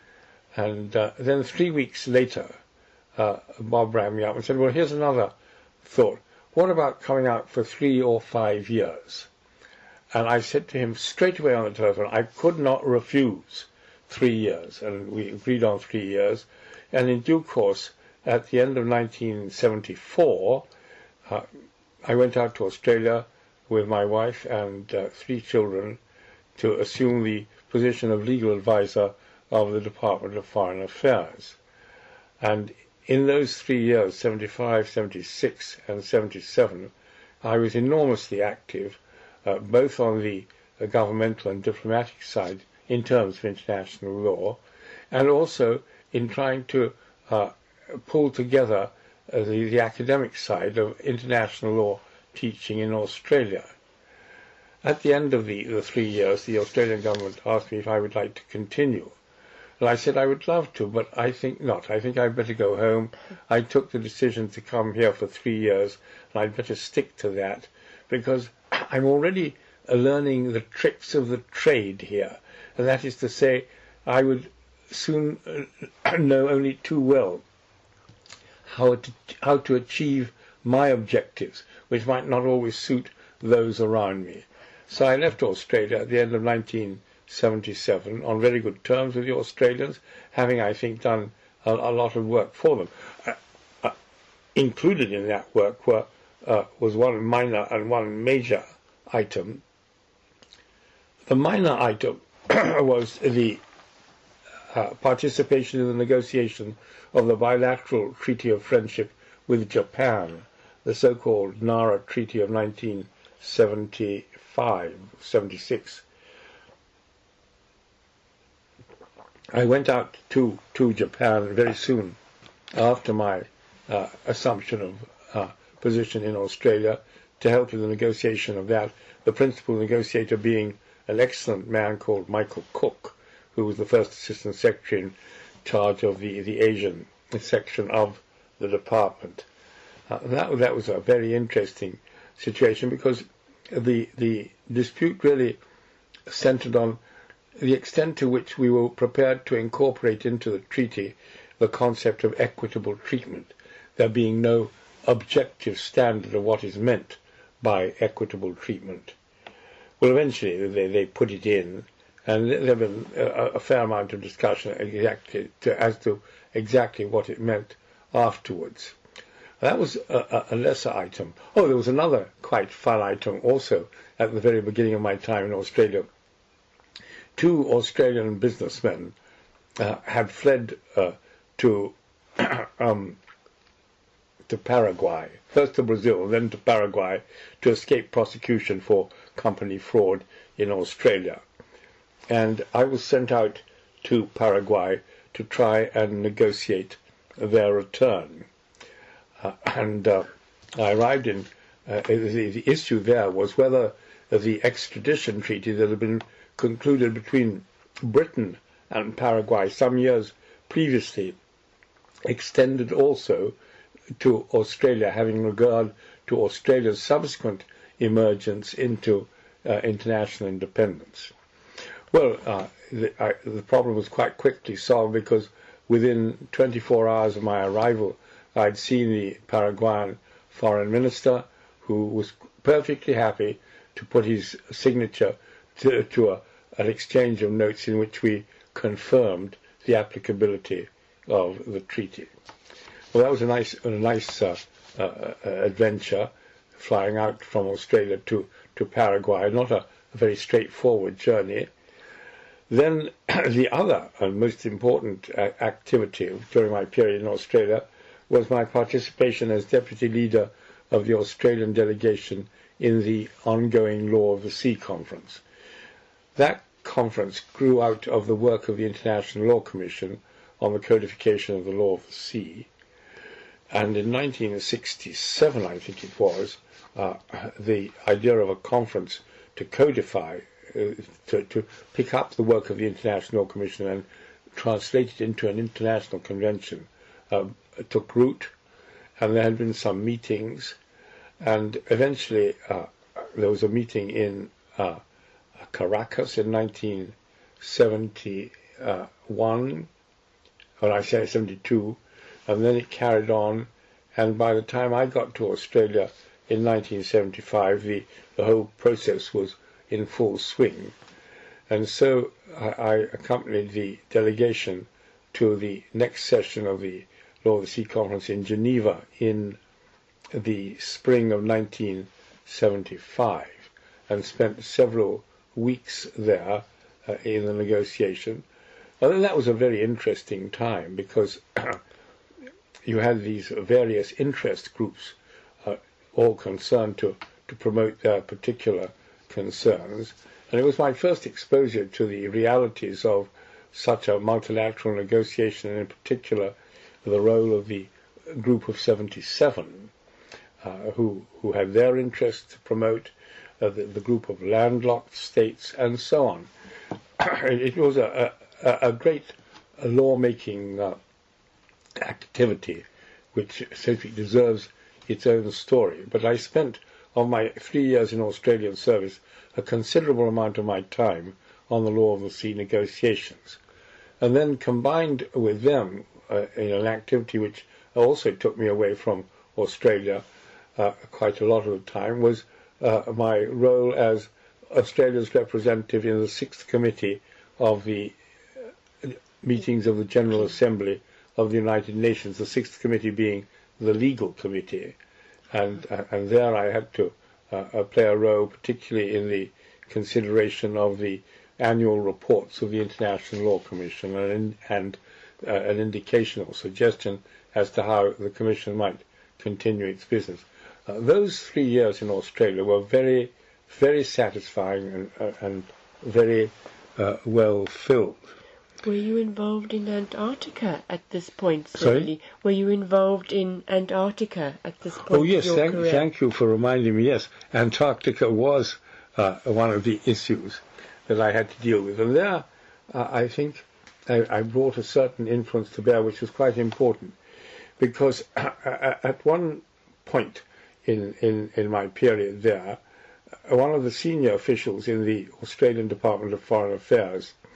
And uh, then three weeks later, uh, Bob rang me up and said, "Well, here's another thought. What about coming out for three or five years?" And I said to him straight away on the telephone, I could not refuse three years. And we agreed on three years. And in due course, at the end of nineteen seventy-four, uh, I went out to Australia with my wife and uh, three children to assume the position of legal advisor of the Department of Foreign Affairs. And in those three years, seventy-five, seventy-six, and seventy-seven, I was enormously active, uh, both on the uh, governmental and diplomatic side in terms of international law, and also in trying to uh, pull together uh, the, the academic side of international law teaching in Australia. At the end of the, the three years, the Australian government asked me if I would like to continue. And I said I would love to, but I think not. I think I'd better go home. I took the decision to come here for three years, and I'd better stick to that, because I'm already learning the tricks of the trade here. And that is to say, I would soon know only too well how to, how to achieve my objectives, which might not always suit those around me. So I left Australia at the end of nineteen seventy-seven on very good terms with the Australians, having, I think, done a, a lot of work for them. Uh, uh, included in that work were, uh, was one minor and one major item. The minor item was the uh, participation in the negotiation of the bilateral Treaty of Friendship with Japan, the so-called Nara Treaty of nineteen seventy-five, seventy-six. I went out to, to Japan very soon after my uh, assumption of uh, position in Australia to help with the negotiation of that, the principal negotiator being an excellent man called Michael Cook, who was the first Assistant Secretary in charge of the, the Asian section of the department. Uh, that, that was a very interesting situation because the, the dispute really centered on the extent to which we were prepared to incorporate into the treaty the concept of equitable treatment, there being no objective standard of what is meant by equitable treatment. Well, eventually they, they put it in, and there have been a, a fair amount of discussion exactly to, as to exactly what it meant afterwards. That was a, a lesser item. Oh, there was another quite fun item also at the very beginning of my time in Australia. Two Australian businessmen uh, had fled uh, to um, to Paraguay, first to Brazil, then to Paraguay, to escape prosecution for company fraud in Australia. And I was sent out to Paraguay to try and negotiate their return. Uh, and uh, I arrived in, uh, the, the issue there was whether the extradition treaty that had been concluded between Britain and Paraguay some years previously extended also to Australia, having regard to Australia's subsequent emergence into uh, international independence. Well, uh, the, I, the problem was quite quickly solved, because within twenty-four hours of my arrival, I'd seen the Paraguayan foreign minister, who was perfectly happy to put his signature to, to a, an exchange of notes in which we confirmed the applicability of the treaty. Well, that was a nice, a nice uh, uh, adventure, flying out from Australia to, to Paraguay, not a, a very straightforward journey. Then the other and most important uh, activity during my period in Australia was my participation as deputy leader of the Australian delegation in the ongoing Law of the Sea Conference. That conference grew out of the work of the International Law Commission on the codification of the law of the sea. And in nineteen sixty-seven, I think it was, uh, the idea of a conference to codify, uh, to, to pick up the work of the International Law Commission and translate it into an international convention, uh, took root, and there had been some meetings, and eventually uh, there was a meeting in uh, Caracas in nineteen seventy-one, or I say seventy-two, and then it carried on, and by the time I got to Australia in nineteen seventy-five, the, the whole process was in full swing. And so I, I accompanied the delegation to the next session of the Law of the Sea Conference in Geneva in the spring of nineteen seventy-five, and spent several weeks there uh, in the negotiation. Well, that was a very interesting time, because you had these various interest groups uh, all concerned to, to promote their particular concerns. And it was my first exposure to the realities of such a multilateral negotiation, and in particular the role of the Group of seventy-seven, uh, who, who had their interests to promote, uh, the, the group of landlocked states, and so on. It was a, a, a great lawmaking uh, activity, which simply deserves its own story. But I spent, of my three years in Australian service, a considerable amount of my time on the law of the sea negotiations. And then combined with them uh, in an activity which also took me away from Australia uh, quite a lot of the time, was uh, my role as Australia's representative in the Sixth Committee of the uh, meetings of the General Assembly of the United Nations, the Sixth Committee being the legal committee. And, uh, and there I had to uh, play a role, particularly in the consideration of the annual reports of the International Law Commission, and, and uh, an indication or suggestion as to how the Commission might continue its business. Uh, those three years in Australia were very, very satisfying and, uh, and very uh, well filled. Were you involved in Antarctica at this point, Sorry? Were you involved in Antarctica at this point? Oh, yes, of your thank, career? thank you for reminding me. Yes, Antarctica was uh, one of the issues that I had to deal with. And there, uh, I think, I, I brought a certain influence to bear, which was quite important. Because uh, at one point in, in, in my period there, one of the senior officials in the Australian Department of Foreign Affairs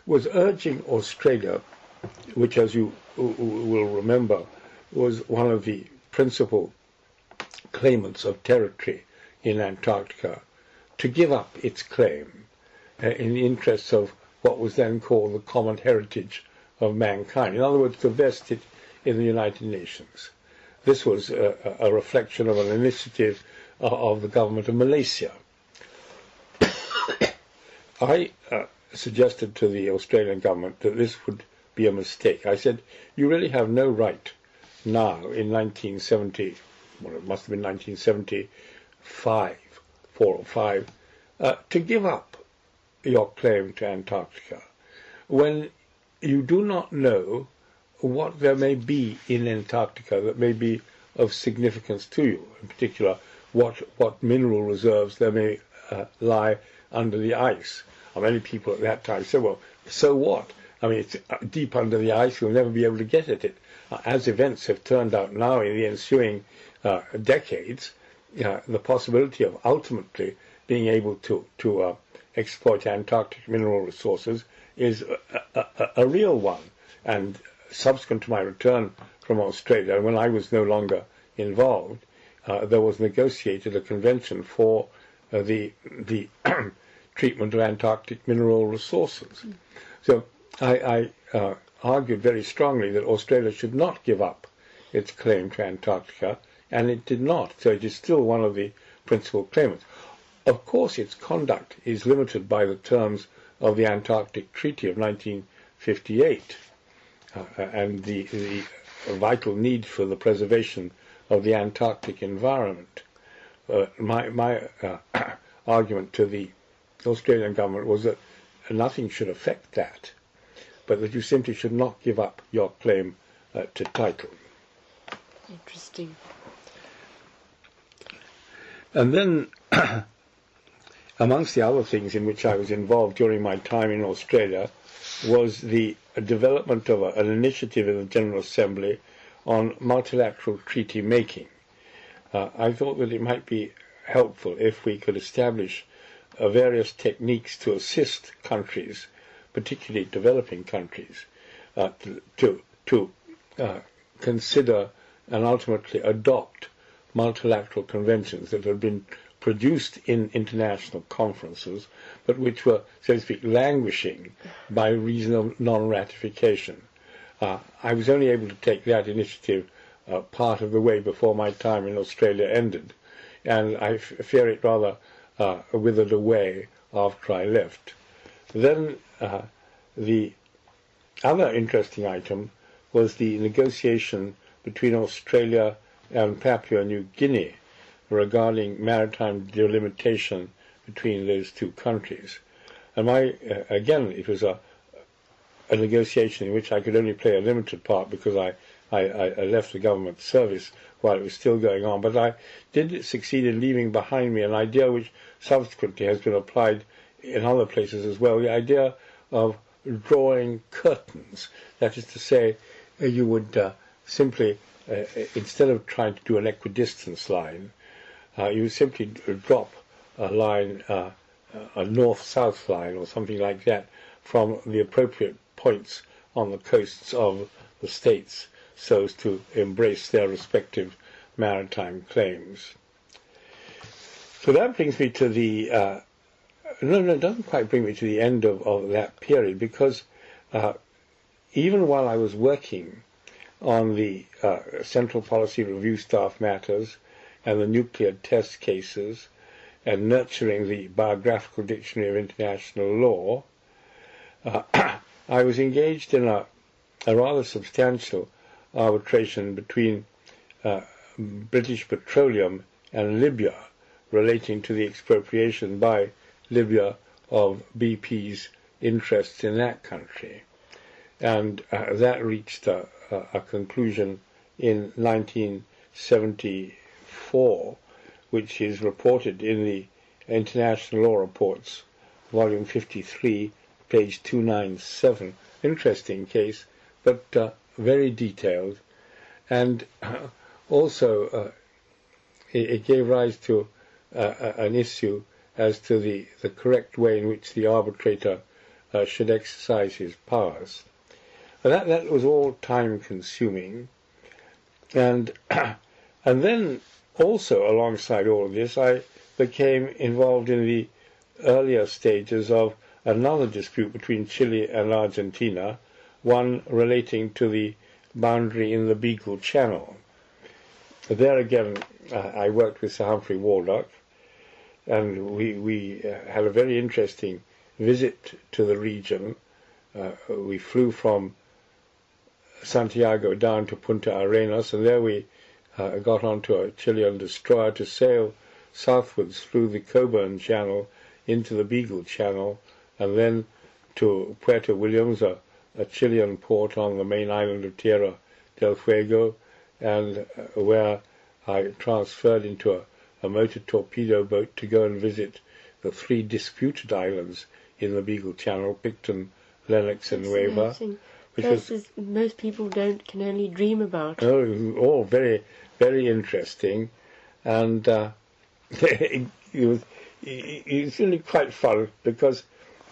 was urging Australia, which, as you will remember, was one of the principal claimants of territory in Antarctica, to give up its claim uh, in the interests of what was then called the common heritage of mankind. In other words, to vest it in the United Nations. This was a, a reflection of an initiative uh, of the government of Malaysia. I uh, suggested to the Australian government that this would be a mistake. I said, you really have no right now in nineteen seventy, well, it must have been nineteen seventy-five, four or five, uh, to give up your claim to Antarctica when you do not know what there may be in Antarctica that may be of significance to you, in particular what, what mineral reserves there may uh, lie under the ice. And many people at that time said, well, so what? I mean, it's deep under the ice, you'll never be able to get at it. Uh, as events have turned out now in the ensuing uh, decades, uh, the possibility of ultimately being able to, to uh, exploit Antarctic mineral resources is a, a, a real one. And subsequent to my return from Australia, when I was no longer involved, uh, there was negotiated a convention for uh, the the treatment of Antarctic mineral resources. So I, I uh, argued very strongly that Australia should not give up its claim to Antarctica, and it did not. So it is still one of the principal claimants. Of course, its conduct is limited by the terms of the Antarctic Treaty of nineteen fifty-eight uh, and the, the vital need for the preservation of the Antarctic environment. Uh, my my uh, argument to the Australian government was that nothing should affect that, but that you simply should not give up your claim uh, to title. Interesting. And then, amongst the other things in which I was involved during my time in Australia was the development of a, an initiative in the General Assembly on multilateral treaty making. Uh, I thought that it might be helpful if we could establish uh, various techniques to assist countries, particularly developing countries, uh, to, to, to uh, consider and ultimately adopt multilateral conventions that had been produced in international conferences, but which were, so to speak, languishing by reason of non-ratification. Uh, I was only able to take that initiative uh, part of the way before my time in Australia ended, and I f fear it rather uh, withered away after I left. Then uh, the other interesting item was the negotiation between Australia and Papua New Guinea regarding maritime delimitation between those two countries. And my, uh, again, it was a, a negotiation in which I could only play a limited part because I, I, I left the government service while it was still going on. But I did succeed in leaving behind me an idea which subsequently has been applied in other places as well, the idea of drawing curtains. That is to say, uh, you would uh, simply, uh, instead of trying to do an equidistance line, uh, you would simply drop a line, uh, a north-south line or something like that, from the appropriate points on the coasts of the states so as to embrace their respective maritime claims. So that brings me to the, uh, no, no, it doesn't quite bring me to the end of, of that period, because uh, even while I was working on the uh, Central Policy Review Staff matters and the nuclear test cases and nurturing the Biographical Dictionary of International Law, uh, I was engaged in a, a rather substantial arbitration between uh, British Petroleum and Libya relating to the expropriation by Libya of B P's interests in that country. And uh, that reached a, a, a conclusion in nineteen seventy-four, which is reported in the International Law Reports, volume fifty-three, page two ninety-seven. Interesting case, but uh, very detailed. And uh, also uh, it, it gave rise to uh, an issue as to the, the correct way in which the arbitrator uh, should exercise his powers. But that, that was all time-consuming. And, and then also alongside all of this, I became involved in the earlier stages of another dispute between Chile and Argentina, one relating to the boundary in the Beagle Channel. There again, uh, I worked with Sir Humphrey Waldock, and we, we uh, had a very interesting visit to the region. Uh, we flew from Santiago down to Punta Arenas, and there we uh, got onto a Chilean destroyer to sail southwards through the Coburn Channel into the Beagle Channel, and then to Puerto Williams, a, a Chilean port on the main island of Tierra del Fuego, and uh, where I transferred into a, a motor torpedo boat to go and visit the three disputed islands in the Beagle Channel, Picton, Lennox, and Nueva. Which Places was, most people don't can only dream about. Oh, all very, very interesting, and uh, it, it was it was really quite fun because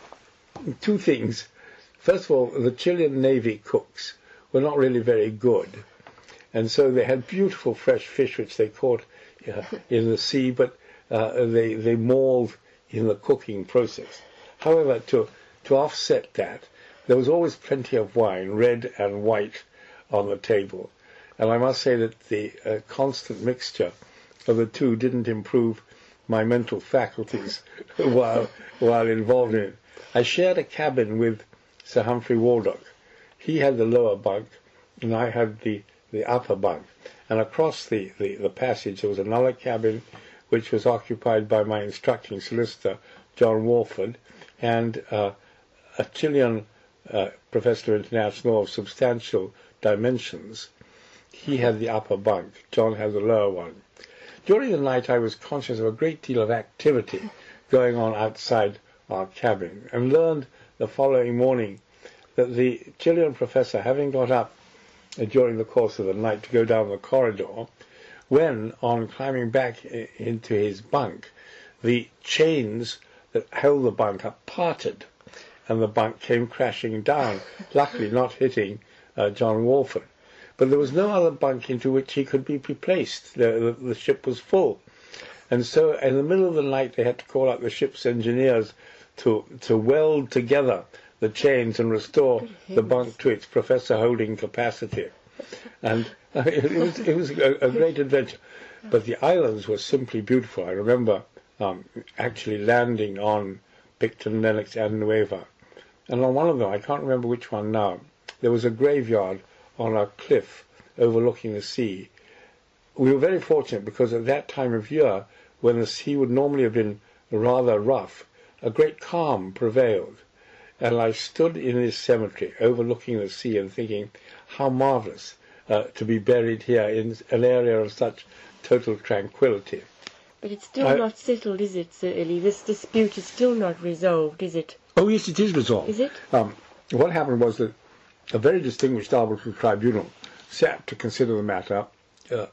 two things. First of all, the Chilean Navy cooks were not really very good, and so they had beautiful fresh fish which they caught uh, in the sea, but uh, they they mauled in the cooking process. However, to to offset that, there was always plenty of wine, red and white, on the table. And I must say that the uh, constant mixture of the two didn't improve my mental faculties while while involved in it. I shared a cabin with Sir Humphrey Waldock. He had the lower bunk, and I had the, the upper bunk. And across the, the, the passage there was another cabin which was occupied by my instructing solicitor, John Walford, and uh, a Chilean Uh, professor international of substantial dimensions. He had the upper bunk, John had the lower one. During the night I was conscious of a great deal of activity going on outside our cabin, and learned the following morning that the Chilean professor, having got up uh, during the course of the night to go down the corridor, when, on climbing back I- into his bunk, the chains that held the bunk up parted, and the bunk came crashing down, luckily not hitting uh, John Walford. But there was no other bunk into which he could be replaced. The, the, the ship was full. And so in the middle of the night they had to call out the ship's engineers to, to weld together the chains and restore the bunk to its professor-holding capacity. And uh, it, it was, it was a, a great adventure. But the islands were simply beautiful. I remember um, actually landing on Picton, Lennox, and Nueva. And on one of them, I can't remember which one now, there was a graveyard on a cliff overlooking the sea. We were very fortunate because at that time of year, when the sea would normally have been rather rough, a great calm prevailed. And I stood in this cemetery overlooking the sea and thinking, how marvellous uh, to be buried here in an area of such total tranquility. But it's still I, not settled, is it, Sir Ellie? This dispute is still not resolved, is it? Oh, yes, it is resolved. Is it? Um, what happened was that a very distinguished arbitral tribunal sat to consider the matter, uh,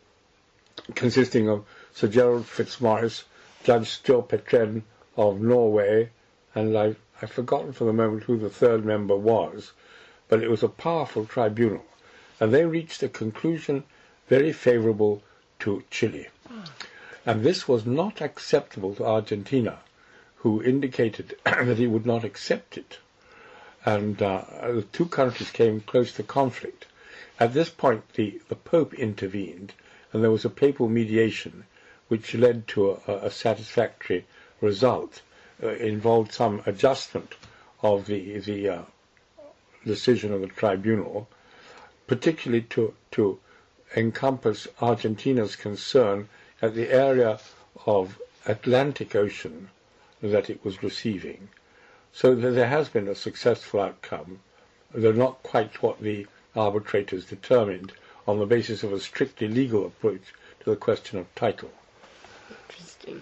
consisting of Sir Gerald Fitzmaurice, Judge Sture Petren of Norway, and I, I've forgotten for the moment who the third member was, but it was a powerful tribunal, and they reached a conclusion very favourable to Chile. Oh. And this was not acceptable to Argentina, who indicated that he would not accept it. And uh, the two countries came close to conflict. At this point, the, the Pope intervened, and there was a papal mediation which led to a, a satisfactory result. Uh, involved some adjustment of the, the uh, decision of the tribunal, particularly to, to encompass Argentina's concern at the area of Atlantic Ocean that it was receiving. So that there has been a successful outcome, though not quite what the arbitrators determined on the basis of a strictly legal approach to the question of title. Interesting.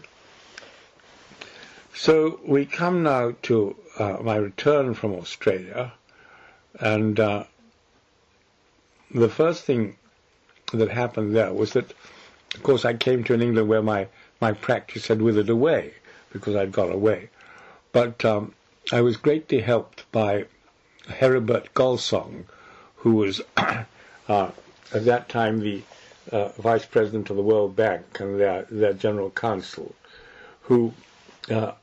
So we come now to uh, my return from Australia, and uh, the first thing that happened there was that, of course, I came to an England where my, my practice had withered away because I'd gone away. But um, I was greatly helped by Heribert Golsong, who was uh, at that time the uh, vice president of the World Bank and their, their general counsel, who uh,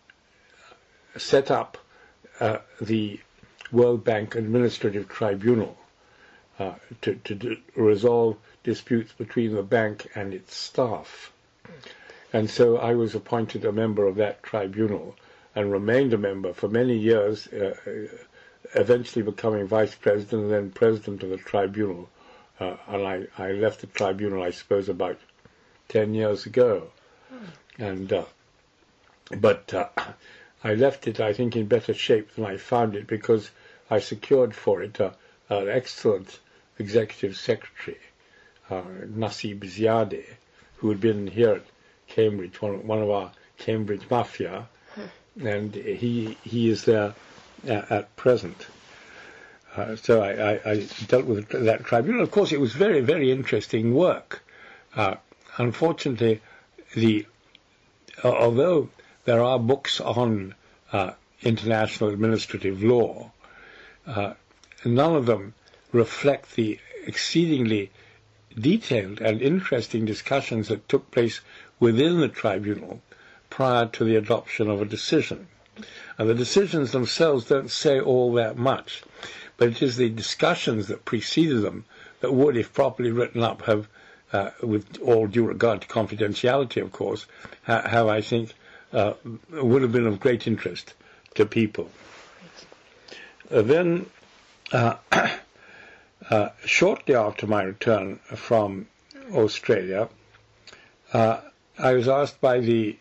set up uh, the World Bank Administrative Tribunal uh, to, to do, resolve disputes between the bank and its staff. And so I was appointed a member of that tribunal and remained a member for many years, uh, eventually becoming vice president and then president of the tribunal. Uh, and I, I left the tribunal, I suppose, about ten years ago. Hmm. And uh, but uh, I left it, I think, in better shape than I found it, because I secured for it uh, an excellent executive secretary, uh, Nasib Ziadeh, who had been here at Cambridge, one, one of our Cambridge mafia, hmm. and he he is there uh, at present. Uh, so I, I, I dealt with that tribunal. Of course, it was very, very interesting work. Uh, unfortunately, the uh, although there are books on uh, international administrative law, uh, none of them reflect the exceedingly detailed and interesting discussions that took place within the tribunal prior to the adoption of a decision. And the decisions themselves don't say all that much, but it is the discussions that preceded them that would, if properly written up, have, uh, with all due regard to confidentiality, of course, ha- have, I think, uh, would have been of great interest to people. Uh, then, uh, uh, shortly after my return from Australia, uh, I was asked by the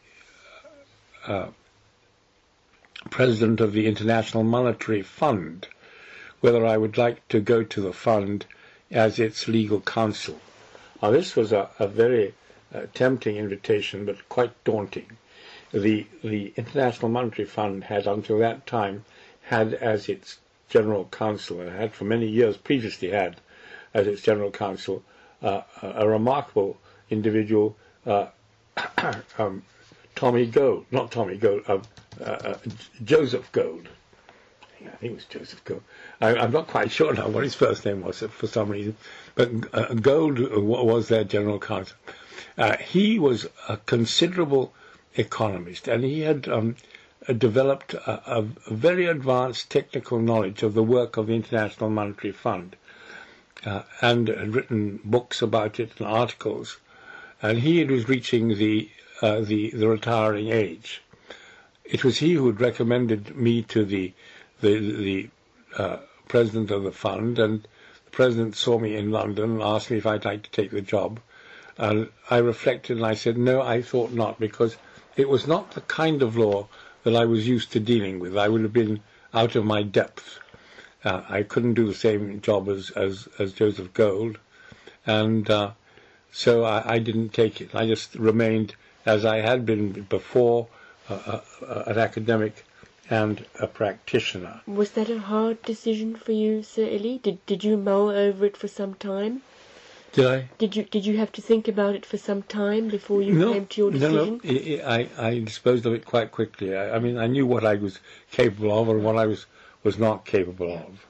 uh, president of the International Monetary Fund whether I would like to go to the fund as its legal counsel. Now, this was a, a very uh, tempting invitation, but quite daunting. The, the International Monetary Fund had, until that time, had as its general counsel, and had for many years previously had as its general counsel, uh, a, a remarkable individual, uh, um, Tommy Gold, not Tommy Gold, uh, uh, Joseph Gold. I think it was Joseph Gold. I, I'm not quite sure now what his first name was for some reason, but uh, Gold was their general counsel. Uh, he was a considerable economist, and he had um, developed a, a very advanced technical knowledge of the work of the International Monetary Fund, uh, and had written books about it and articles. And he was reaching the uh, the the retiring age. It was he who had recommended me to the the the uh, president of the fund, and the president saw me in London and asked me if I'd like to take the job. And I reflected and I said, no, I thought not, because it was not the kind of law that I was used to dealing with. I would have been out of my depth. Uh, I couldn't do the same job as, as, as Joseph Gold, and uh, so I, I didn't take it. I just remained as I had been before, uh, uh, an academic and a practitioner. Was that a hard decision for you, Sir Illy? Did did you mull over it for some time? Did I? Did you did you have to think about it for some time before you no, came to your decision? No, no. I, I disposed of it quite quickly. I, I mean, I knew what I was capable of and what I was, was not capable of.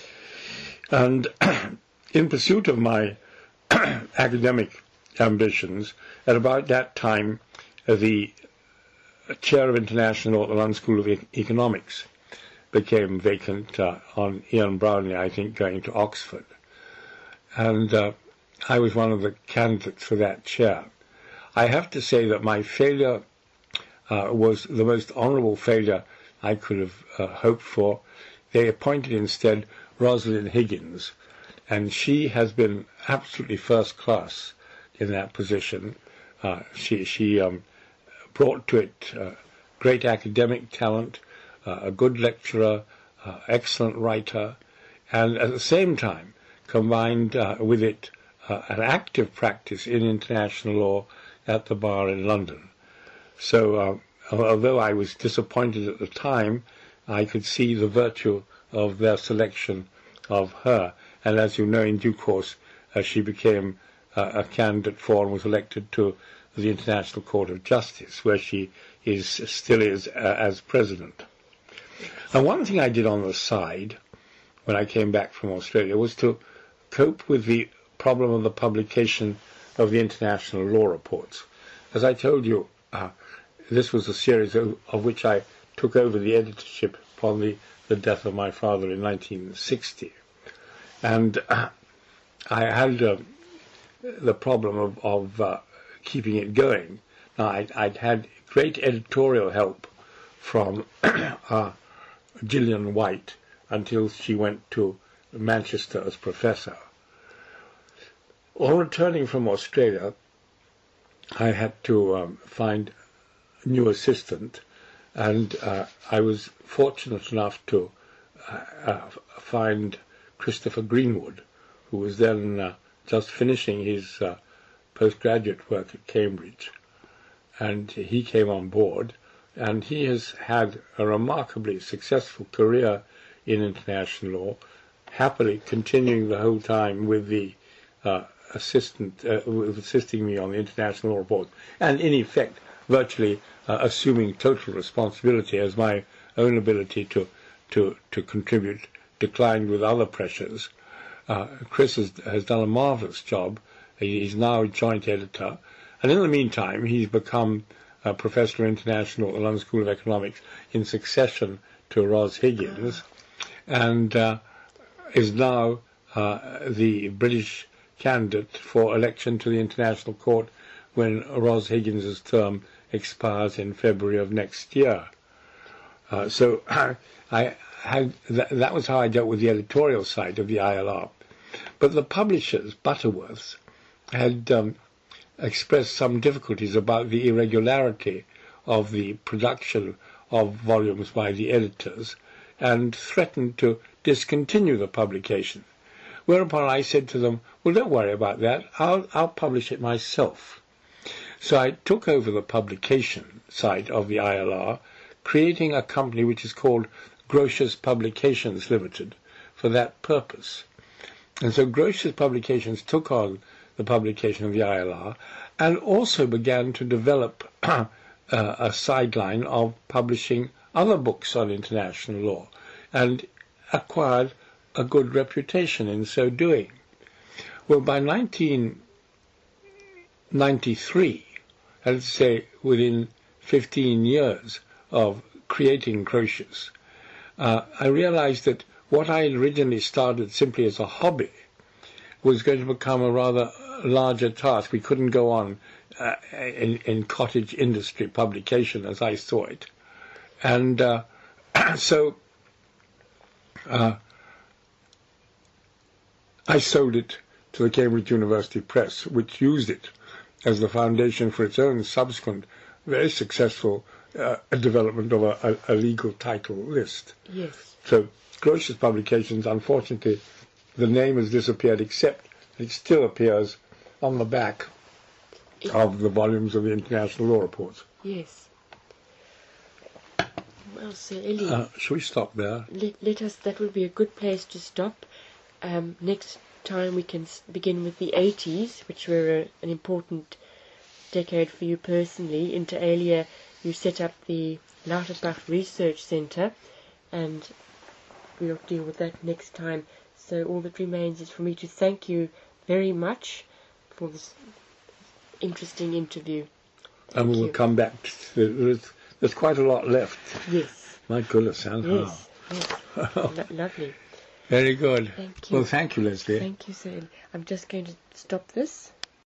And in pursuit of my academic ambitions, at about that time, uh, the chair of international at the London School of e- Economics became vacant uh, on Ian Brownlee, I think, going to Oxford. And uh, I was one of the candidates for that chair. I have to say that my failure uh, was the most honourable failure I could have uh, hoped for. They appointed instead Rosalind Higgins, and she has been absolutely first class in that position. Uh, she she um, brought to it uh, great academic talent, uh, a good lecturer, uh, excellent writer, and at the same time combined uh, with it uh, an active practice in international law at the bar in London. So uh, although I was disappointed at the time, I could see the virtue of their selection of her. And as you know, in due course, uh, she became uh, a candidate for and was elected to the International Court of Justice, where she is still is uh, as president. And one thing I did on the side when I came back from Australia was to cope with the problem of the publication of the international law reports. As I told you, uh, this was a series of, of which I took over the editorship upon the, the death of my father in nineteen sixty. And uh, I had uh, the problem of, of uh, keeping it going. Now, I'd, I'd had great editorial help from uh, Gillian White until she went to Manchester as professor. On returning from Australia, I had to um, find a new assistant, and uh, I was fortunate enough to uh, uh, find Christopher Greenwood, who was then uh, just finishing his uh, postgraduate work at Cambridge. And he came on board, and he has had a remarkably successful career in international law, happily continuing the whole time with the uh, assistant, uh, with assisting me on the international law report, and in effect virtually uh, assuming total responsibility, as my own ability to to to contribute declined with other pressures. Uh, Chris has, has done a marvelous job. He's now a joint editor, and in the meantime he's become a professor of international at the London School of Economics in succession to Ros Higgins, and uh, is now uh, the British candidate for election to the International Court when Ros Higgins' term expires in February of next year. Uh, so I had th- that was how I dealt with the editorial side of the I L R. But the publishers, Butterworths, had um, expressed some difficulties about the irregularity of the production of volumes by the editors and threatened to discontinue the publication. Whereupon I said to them, well, don't worry about that. I'll, I'll publish it myself. So I took over the publication side of the I L R, creating a company which is called Grotius Publications Limited for that purpose. And so Grotius Publications took on the publication of the I L R and also began to develop uh, a sideline of publishing other books on international law and acquired a good reputation in so doing. Well, by nineteen ninety-three, let's say within fifteen years of creating Grotius, uh, I realized that what I originally started simply as a hobby was going to become a rather larger task. We couldn't go on uh, in, in cottage industry publication as I saw it. And uh, so uh, I sold it to the Cambridge University Press, which used it as the foundation for its own subsequent, very successful uh, development of a, a, a legal title list. Yes. So Grotius Publications, unfortunately, the name has disappeared, except it still appears on the back it, of the volumes of the International Law Reports. Yes. Well, Sir Eli, uh, shall we stop there? Let, let us. That would be a good place to stop. Um, next time we can begin with the eighties, which were a, an important decade for you personally. Inter alia, you set up the Lauterbach Research Centre, and we'll deal with that next time. So all that remains is for me to thank you very much for this interesting interview. Thank and we'll you. come back. To, there's, there's quite a lot left. Yes. My goodness, and yes. Yes. Lo- lovely. Very good. Thank you. Well, thank you, Leslie. Thank you, sir. I'm just going to stop this.